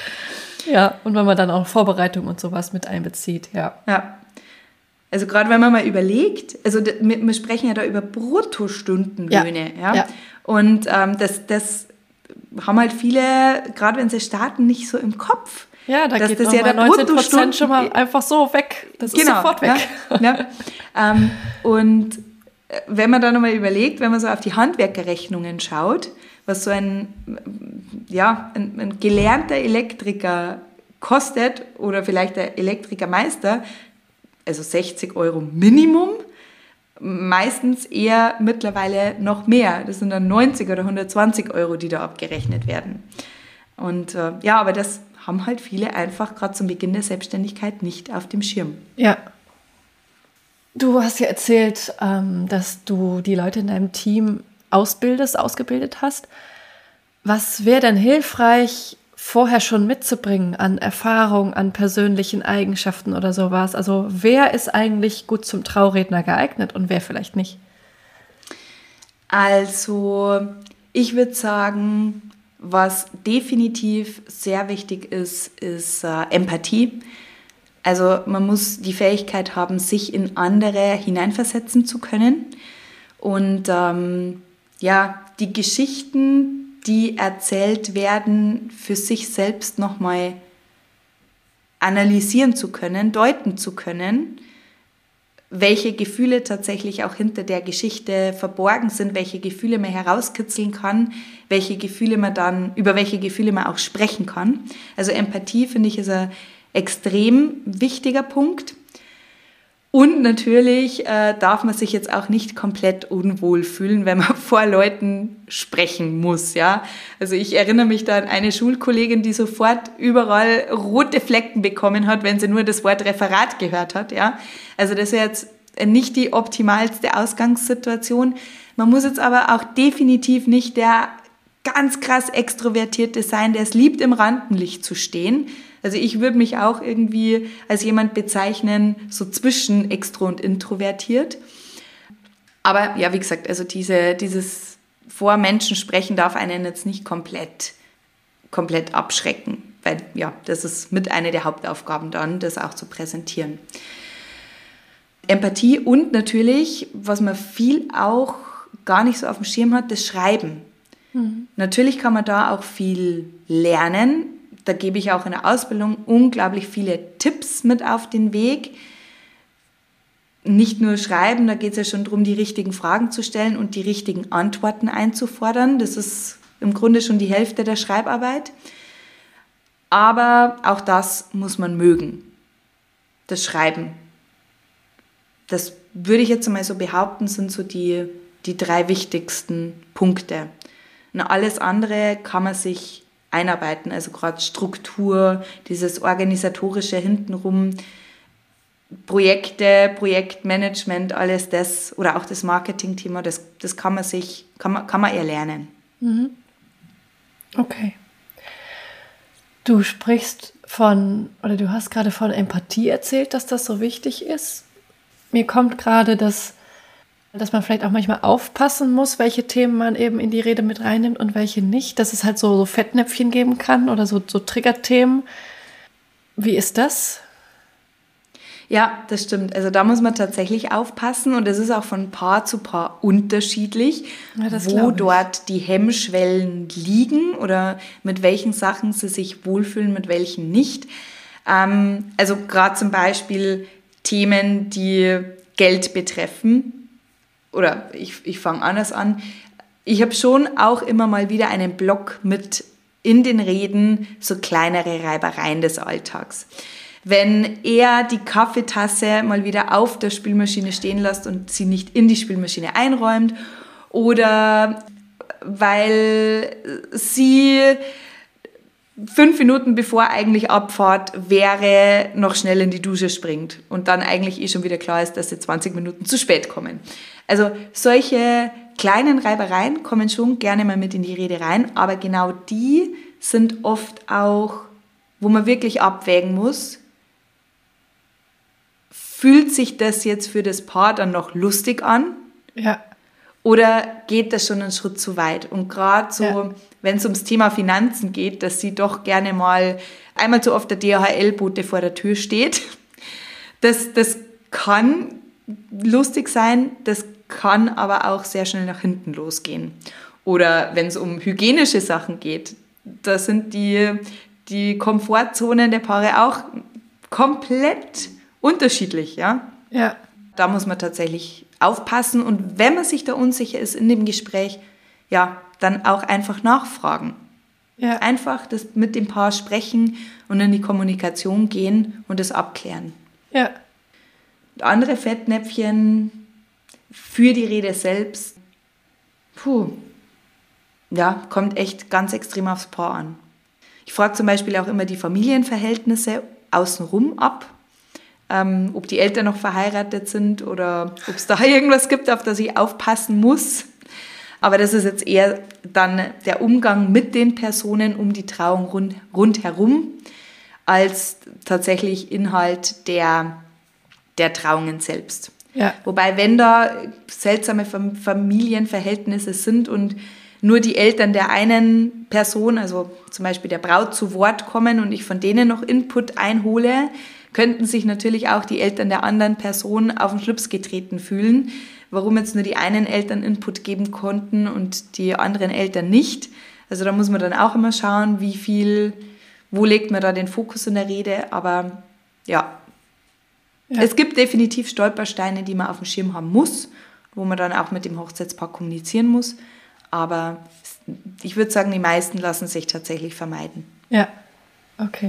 Ja, und wenn man dann auch Vorbereitung und sowas mit einbezieht, ja. Ja. Also gerade wenn man mal überlegt, also wir, wir sprechen ja da über Bruttostundenlöhne, ja. ja? ja. Und ähm, das, das haben halt viele, gerade wenn sie starten, nicht so im Kopf. Ja, da geht das ja neunzehn Prozent schon mal einfach so weg. Das ist genau, sofort weg. Ja, ja. ähm, und wenn man da nochmal überlegt, wenn man so auf die Handwerkerrechnungen schaut, was so ein, ja, ein, ein gelernter Elektriker kostet oder vielleicht der Elektrikermeister, also sechzig Euro Minimum, meistens eher mittlerweile noch mehr. Das sind dann neunzig oder hundertzwanzig Euro, die da abgerechnet werden. Und äh, ja, aber das haben halt viele einfach gerade zum Beginn der Selbstständigkeit nicht auf dem Schirm. Ja. Du hast ja erzählt, ähm, dass du die Leute in deinem Team ausbildest, ausgebildet hast. Was wäre denn hilfreich, vorher schon mitzubringen an Erfahrung, an persönlichen Eigenschaften oder sowas? Also wer ist eigentlich gut zum Trauredner geeignet und wer vielleicht nicht? Also ich würde sagen, was definitiv sehr wichtig ist, ist äh, Empathie. Also man muss die Fähigkeit haben, sich in andere hineinversetzen zu können. Und ähm, ja, die Geschichten, die erzählt werden, für sich selbst nochmal analysieren zu können, deuten zu können, welche Gefühle tatsächlich auch hinter der Geschichte verborgen sind, welche Gefühle man herauskitzeln kann, welche Gefühle man dann, über welche Gefühle man auch sprechen kann. Also Empathie, finde ich, ist ein extrem wichtiger Punkt. Und natürlich äh, darf man sich jetzt auch nicht komplett unwohl fühlen, wenn man vor Leuten sprechen muss. Ja? Also ich erinnere mich da an eine Schulkollegin, die sofort überall rote Flecken bekommen hat, wenn sie nur das Wort Referat gehört hat. Ja? Also das ist jetzt nicht die optimalste Ausgangssituation. Man muss jetzt aber auch definitiv nicht der ganz krass Extrovertierte sein, der es liebt, im Rampenlicht zu stehen. Also ich würde mich auch irgendwie als jemand bezeichnen, so zwischen extro und introvertiert. Aber ja, wie gesagt, also diese, dieses vor Menschen sprechen darf einen jetzt nicht komplett, komplett abschrecken, weil ja, das ist mit einer der Hauptaufgaben dann, das auch zu präsentieren. Empathie und natürlich, was man viel auch gar nicht so auf dem Schirm hat, das Schreiben. Mhm. Natürlich kann man da auch viel lernen. Da gebe ich auch in der Ausbildung unglaublich viele Tipps mit auf den Weg. Nicht nur schreiben, da geht es ja schon darum, die richtigen Fragen zu stellen und die richtigen Antworten einzufordern. Das ist im Grunde schon die Hälfte der Schreibarbeit. Aber auch das muss man mögen, das Schreiben. Das würde ich jetzt mal so behaupten, sind so die, die drei wichtigsten Punkte. Und alles andere kann man sich einarbeiten, also gerade Struktur, dieses organisatorische hintenrum, Projekte, Projektmanagement, alles das oder auch das Marketing-Thema, das, das kann man sich, kann man, kann man erlernen. Mhm. Okay. Du sprichst von, oder du hast gerade von Empathie erzählt, dass das so wichtig ist. Mir kommt gerade, dass, dass man vielleicht auch manchmal aufpassen muss, welche Themen man eben in die Rede mit reinnimmt und welche nicht, dass es halt so, so Fettnäpfchen geben kann oder so, so Triggerthemen. Wie ist das? Ja, das stimmt. Also da muss man tatsächlich aufpassen und es ist auch von Paar zu Paar unterschiedlich, ja, das wo dort die Hemmschwellen liegen oder mit welchen Sachen sie sich wohlfühlen, mit welchen nicht. Ähm, also gerade zum Beispiel Themen, die Geld betreffen oder ich, ich fange anders an. Ich habe schon auch immer mal wieder einen Block mit in den Reden, so kleinere Reibereien des Alltags. Wenn er die Kaffeetasse mal wieder auf der Spülmaschine stehen lässt und sie nicht in die Spülmaschine einräumt oder weil sie fünf Minuten bevor eigentlich Abfahrt wäre, noch schnell in die Dusche springt und dann eigentlich eh schon wieder klar ist, dass sie zwanzig Minuten zu spät kommen. Also solche kleinen Reibereien kommen schon gerne mal mit in die Rede rein, aber genau die sind oft auch, wo man wirklich abwägen muss, fühlt sich das jetzt für das Paar dann noch lustig an? Ja. Oder geht das schon einen Schritt zu weit? Und gerade so, ja. wenn es ums Thema Finanzen geht, dass sie doch gerne mal einmal zu oft der D H L-Bote vor der Tür steht, das, das kann lustig sein, das kann aber auch sehr schnell nach hinten losgehen. Oder wenn es um hygienische Sachen geht, da sind die, die Komfortzonen der Paare auch komplett unterschiedlich, ja? Ja. Da muss man tatsächlich aufpassen und wenn man sich da unsicher ist in dem Gespräch, ja, dann auch einfach nachfragen. Ja. Einfach das mit dem Paar sprechen und in die Kommunikation gehen und das abklären. Ja. Andere Fettnäpfchen für die Rede selbst, puh, ja, kommt echt ganz extrem aufs Paar an. Ich frage zum Beispiel auch immer die Familienverhältnisse außenrum ab, ähm, ob die Eltern noch verheiratet sind oder ob es da irgendwas gibt, auf das ich aufpassen muss. Aber das ist jetzt eher dann der Umgang mit den Personen um die Trauung rund, rundherum, als tatsächlich Inhalt der, der Trauungen selbst. Ja. Wobei, wenn da seltsame Familienverhältnisse sind und nur die Eltern der einen Person, also zum Beispiel der Braut, zu Wort kommen und ich von denen noch Input einhole, könnten sich natürlich auch die Eltern der anderen Person auf den Schlips getreten fühlen, warum jetzt nur die einen Eltern Input geben konnten und die anderen Eltern nicht. Also da muss man dann auch immer schauen, wie viel, wo legt man da den Fokus in der Rede, aber ja. Ja. Es gibt definitiv Stolpersteine, die man auf dem Schirm haben muss, wo man dann auch mit dem Hochzeitspaar kommunizieren muss. Aber ich würde sagen, die meisten lassen sich tatsächlich vermeiden. Ja, okay.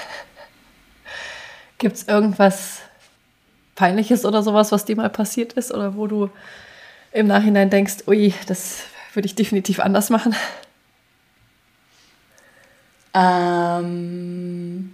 Gibt es irgendwas Peinliches oder sowas, was dir mal passiert ist oder wo du im Nachhinein denkst, ui, das würde ich definitiv anders machen? Ähm,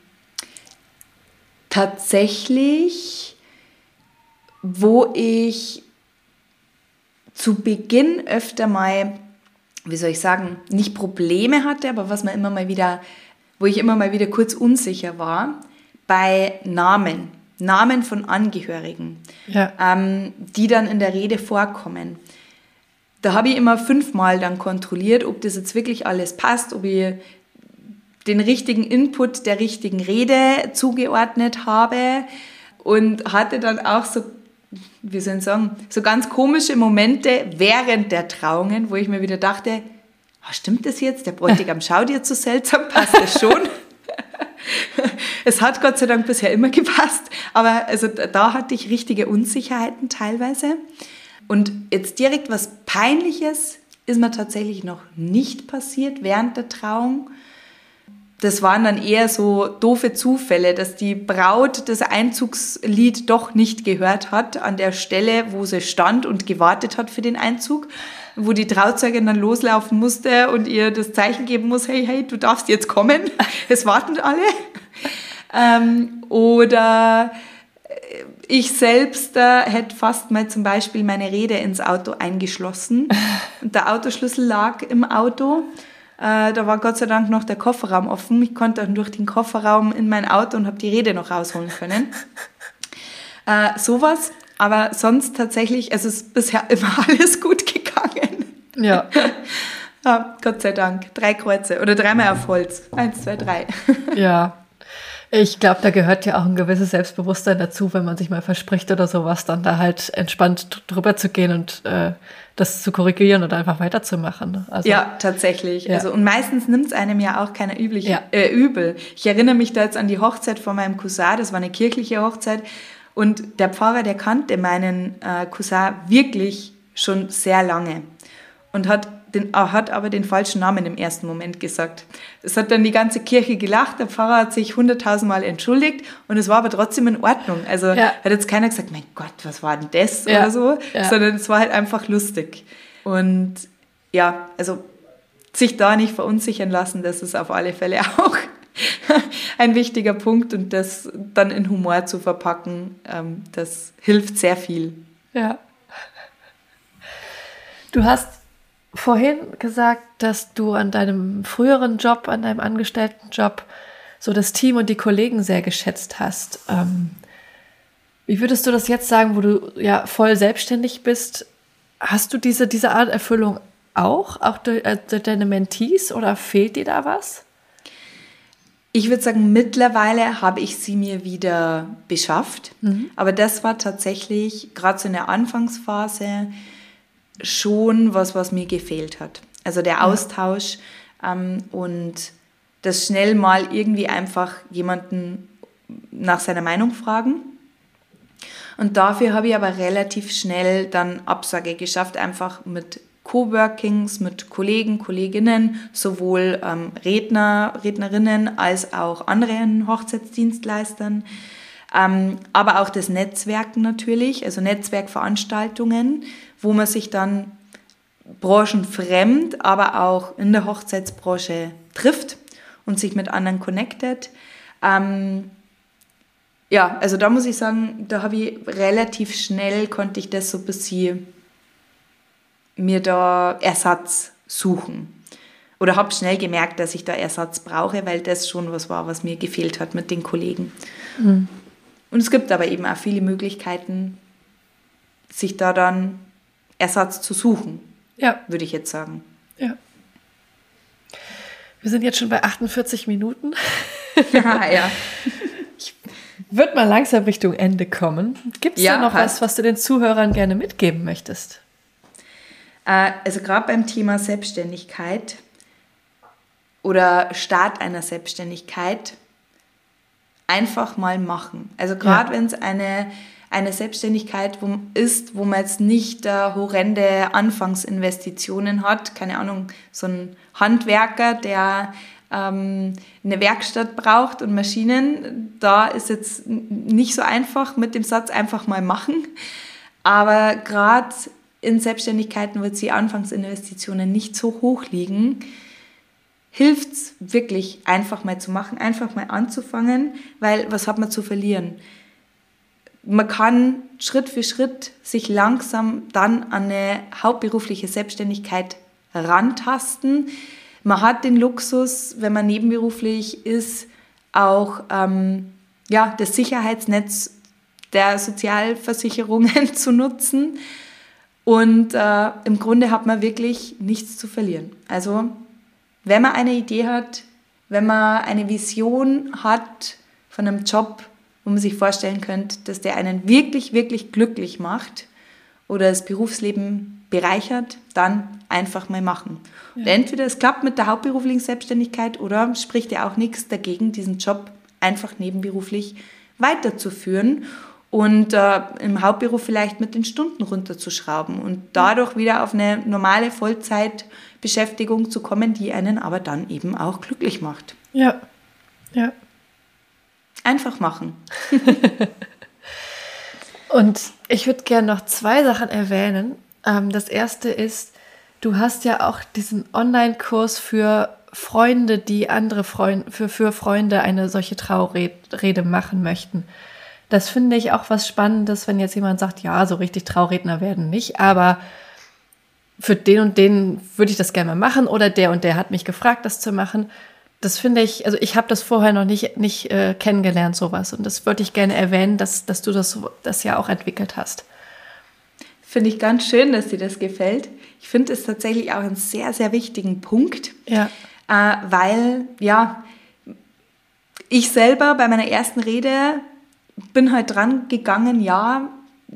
tatsächlich, wo ich zu Beginn öfter mal, wie soll ich sagen, nicht Probleme hatte, aber was man immer mal wieder, wo ich immer mal wieder kurz unsicher war, bei Namen, Namen von Angehörigen, ja. ähm, die dann in der Rede vorkommen. Da habe ich immer fünfmal dann kontrolliert, ob das jetzt wirklich alles passt, ob ich den richtigen Input der richtigen Rede zugeordnet habe und hatte dann auch so, wie soll ich sagen, so ganz komische Momente während der Trauungen, wo ich mir wieder dachte, oh, stimmt das jetzt? Der Bräutigam schaut jetzt so seltsam, passt das schon? Es hat Gott sei Dank bisher immer gepasst, aber also da hatte ich richtige Unsicherheiten teilweise. Und jetzt direkt was Peinliches ist mir tatsächlich noch nicht passiert während der Trauung. Das waren dann eher so doofe Zufälle, dass die Braut das Einzugslied doch nicht gehört hat an der Stelle, wo sie stand und gewartet hat für den Einzug, wo die Trauzeugin dann loslaufen musste und ihr das Zeichen geben muss, hey, hey, du darfst jetzt kommen, es warten alle. ähm, oder ich selbst äh, hätte fast mal zum Beispiel meine Rede ins Auto eingeschlossen und der Autoschlüssel lag im Auto. Äh, da war Gott sei Dank noch der Kofferraum offen. Ich konnte dann durch den Kofferraum in mein Auto und habe die Rede noch rausholen können. äh, sowas, aber sonst tatsächlich, es ist bisher immer alles gut gegangen. Ja. Ja, Gott sei Dank. Drei Kreuze oder dreimal auf Holz. Eins, zwei, drei. Ja. Ich glaube, da gehört ja auch ein gewisses Selbstbewusstsein dazu, wenn man sich mal verspricht oder sowas, dann da halt entspannt drüber zu gehen und äh, das zu korrigieren oder einfach weiterzumachen. Also, ja, tatsächlich. Ja. Also, und meistens nimmt es einem ja auch keiner üblich, ja. äh, übel. Ich erinnere mich da jetzt an die Hochzeit von meinem Cousin, das war eine kirchliche Hochzeit und der Pfarrer, der kannte meinen äh, Cousin wirklich schon sehr lange und hat Den, hat aber den falschen Namen im ersten Moment gesagt. Es hat dann die ganze Kirche gelacht, der Pfarrer hat sich hunderttausendmal entschuldigt und es war aber trotzdem in Ordnung. Also ja. hat jetzt keiner gesagt, mein Gott, was war denn das ja. oder so, ja. sondern es war halt einfach lustig. Und ja, also sich da nicht verunsichern lassen, das ist auf alle Fälle auch ein wichtiger Punkt und das dann in Humor zu verpacken, das hilft sehr viel. Ja. Du hast vorhin gesagt, dass du an deinem früheren Job, an deinem Angestelltenjob so das Team und die Kollegen sehr geschätzt hast. Ähm, wie würdest du das jetzt sagen, wo du ja voll selbstständig bist? Hast du diese, diese Art Erfüllung auch, auch durch, äh, durch deine Mentees oder fehlt dir da was? Ich würde sagen, mittlerweile habe ich sie mir wieder beschafft. Mhm. Aber das war tatsächlich gerade so in der Anfangsphase schon was, was mir gefehlt hat. Also der Austausch ähm, und das schnell mal irgendwie einfach jemanden nach seiner Meinung fragen. Und dafür habe ich aber relativ schnell dann Absage geschafft, einfach mit Coworkings, mit Kollegen, Kolleginnen, sowohl ähm, Redner, Rednerinnen als auch anderen Hochzeitsdienstleistern. Ähm, aber auch das Netzwerken natürlich, also Netzwerkveranstaltungen, wo man sich dann branchenfremd, aber auch in der Hochzeitsbranche trifft und sich mit anderen connectet. Ähm, ja, also da muss ich sagen, da habe ich relativ schnell, konnte ich das so ein bisschen mir da Ersatz suchen. Oder habe schnell gemerkt, dass ich da Ersatz brauche, weil das schon was war, was mir gefehlt hat mit den Kollegen. Mhm. Und es gibt aber eben auch viele Möglichkeiten, sich da dann Ersatz zu suchen, ja. würde ich jetzt sagen. Ja. Wir sind jetzt schon bei achtundvierzig Minuten. Ja, ja. Ich würde mal langsam Richtung Ende kommen. Gibt es ja, da noch passt. was, was du den Zuhörern gerne mitgeben möchtest? Äh, also gerade beim Thema Selbstständigkeit oder Start einer Selbstständigkeit einfach mal machen. Also gerade ja. wenn es eine eine Selbstständigkeit wo, ist, wo man jetzt nicht äh, horrende Anfangsinvestitionen hat, keine Ahnung, so ein Handwerker, der ähm, eine Werkstatt braucht und Maschinen, da ist jetzt nicht so einfach mit dem Satz einfach mal machen, aber gerade in Selbstständigkeiten, wo die Anfangsinvestitionen nicht so hoch liegen, hilft es wirklich einfach mal zu machen, einfach mal anzufangen, weil was hat man zu verlieren? Man kann Schritt für Schritt sich langsam dann an eine hauptberufliche Selbstständigkeit rantasten. Man hat den Luxus, wenn man nebenberuflich ist, auch ähm, ja, das Sicherheitsnetz der Sozialversicherungen zu nutzen. Und äh, im Grunde hat man wirklich nichts zu verlieren. Also wenn man eine Idee hat, wenn man eine Vision hat von einem Job, wo man sich vorstellen könnte, dass der einen wirklich, wirklich glücklich macht oder das Berufsleben bereichert, dann einfach mal machen. Ja. Und entweder es klappt mit der hauptberuflichen Selbstständigkeit oder spricht ja auch nichts dagegen, diesen Job einfach nebenberuflich weiterzuführen und äh, im Hauptberuf vielleicht mit den Stunden runterzuschrauben und dadurch wieder auf eine normale Vollzeitbeschäftigung zu kommen, die einen aber dann eben auch glücklich macht. Ja, ja. Einfach machen. Und ich würde gerne noch zwei Sachen erwähnen. Ähm, das erste ist, du hast ja auch diesen Online-Kurs für Freunde, die andere Freunde, für, für Freunde eine solche Traurede machen möchten. Das finde ich auch was Spannendes, wenn jetzt jemand sagt, ja, so richtig Trauredner werden nicht, aber für den und den würde ich das gerne mal machen oder der und der hat mich gefragt, das zu machen. Das finde ich, also ich habe das vorher noch nicht, nicht äh, kennengelernt, sowas. Und das würde ich gerne erwähnen, dass, dass du das, das ja auch entwickelt hast. Finde ich ganz schön, dass dir das gefällt. Ich finde es tatsächlich auch einen sehr, sehr wichtigen Punkt. Ja. Äh, weil, ja, ich selber bei meiner ersten Rede bin halt dran gegangen, ja,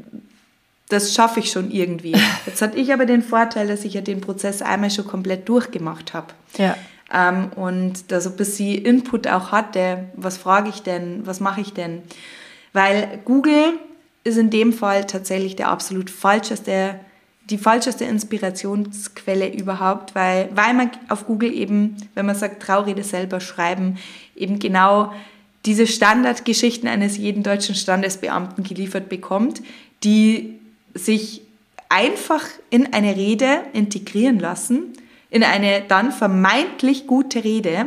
das schaffe ich schon irgendwie. Jetzt hatte ich aber den Vorteil, dass ich ja den Prozess einmal schon komplett durchgemacht habe. Ja. Ähm, und da so ein bisschen Input auch hatte, was frage ich denn, was mache ich denn? Weil Google ist in dem Fall tatsächlich der absolut falscheste, die falscheste Inspirationsquelle überhaupt, weil, weil man auf Google eben, wenn man sagt, Traurede selber schreiben, eben genau diese Standardgeschichten eines jeden deutschen Standesbeamten geliefert bekommt, die sich einfach in eine Rede integrieren lassen, in eine dann vermeintlich gute Rede.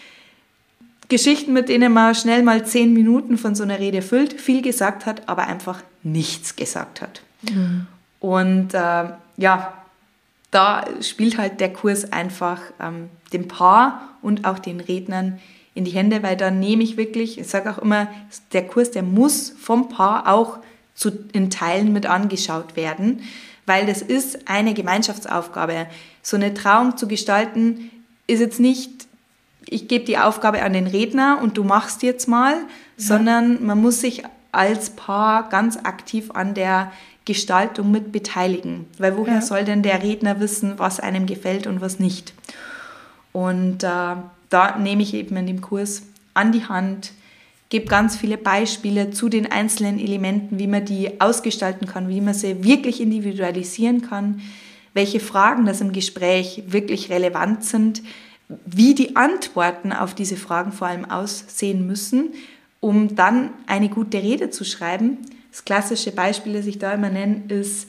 Geschichten, mit denen man schnell mal zehn Minuten von so einer Rede füllt, viel gesagt hat, aber einfach nichts gesagt hat. Mhm. Und äh, ja, da spielt halt der Kurs einfach ähm, dem Paar und auch den Rednern in die Hände, weil da nehme ich wirklich, ich sage auch immer, der Kurs, der muss vom Paar auch zu, in Teilen mit angeschaut werden, weil das ist eine Gemeinschaftsaufgabe. So eine Trauung zu gestalten ist jetzt nicht, ich gebe die Aufgabe an den Redner und du machst jetzt mal, ja. sondern man muss sich als Paar ganz aktiv an der Gestaltung mit beteiligen. Weil woher ja. soll denn der Redner wissen, was einem gefällt und was nicht? Und äh, da nehme ich eben in dem Kurs an die Hand, gebe ganz viele Beispiele zu den einzelnen Elementen, wie man die ausgestalten kann, wie man sie wirklich individualisieren kann, welche Fragen das im Gespräch wirklich relevant sind, wie die Antworten auf diese Fragen vor allem aussehen müssen, um dann eine gute Rede zu schreiben. Das klassische Beispiel, das ich da immer nenne, ist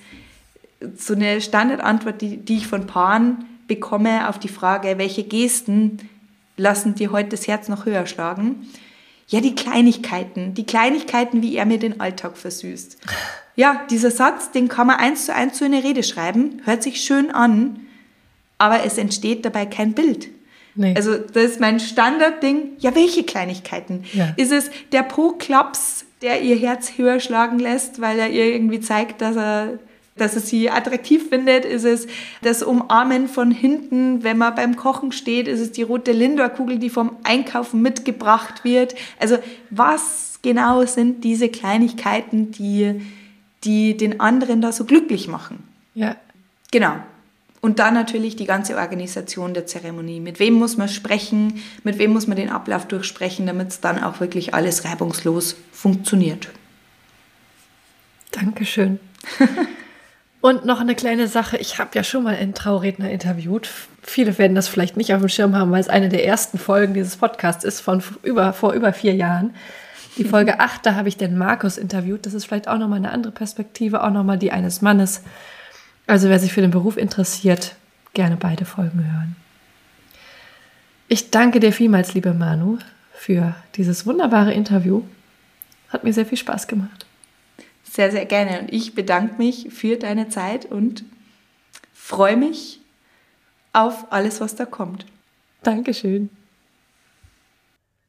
so eine Standardantwort, die, die ich von Paaren bekomme auf die Frage, welche Gesten lassen dir heute das Herz noch höher schlagen? Ja, die Kleinigkeiten, die Kleinigkeiten, wie er mir den Alltag versüßt. Ja, dieser Satz, den kann man eins zu eins zu einer Rede schreiben, hört sich schön an, aber es entsteht dabei kein Bild. Nee. Also das ist mein Standardding. Ja, welche Kleinigkeiten? Ja. Ist es der Po-Klaps, der ihr Herz höher schlagen lässt, weil er ihr irgendwie zeigt, dass er, dass er sie attraktiv findet? Ist es das Umarmen von hinten, wenn man beim Kochen steht? Ist es die rote Lindor-Kugel, die vom Einkaufen mitgebracht wird? Also was genau sind diese Kleinigkeiten, die, die den anderen da so glücklich machen? Ja. Genau. Und dann natürlich die ganze Organisation der Zeremonie. Mit wem muss man sprechen, mit wem muss man den Ablauf durchsprechen, damit es dann auch wirklich alles reibungslos funktioniert. Dankeschön. Und noch eine kleine Sache, ich habe ja schon mal einen Trauredner interviewt. Viele werden das vielleicht nicht auf dem Schirm haben, weil es eine der ersten Folgen dieses Podcasts ist, von über, vor über vier Jahren. Die Folge acht, da habe ich den Markus interviewt. Das ist vielleicht auch nochmal eine andere Perspektive, auch nochmal die eines Mannes. Also wer sich für den Beruf interessiert, gerne beide Folgen hören. Ich danke dir vielmals, liebe Manu, für dieses wunderbare Interview. Hat mir sehr viel Spaß gemacht. Sehr, sehr gerne. Und ich bedanke mich für deine Zeit und freue mich auf alles, was da kommt. Dankeschön.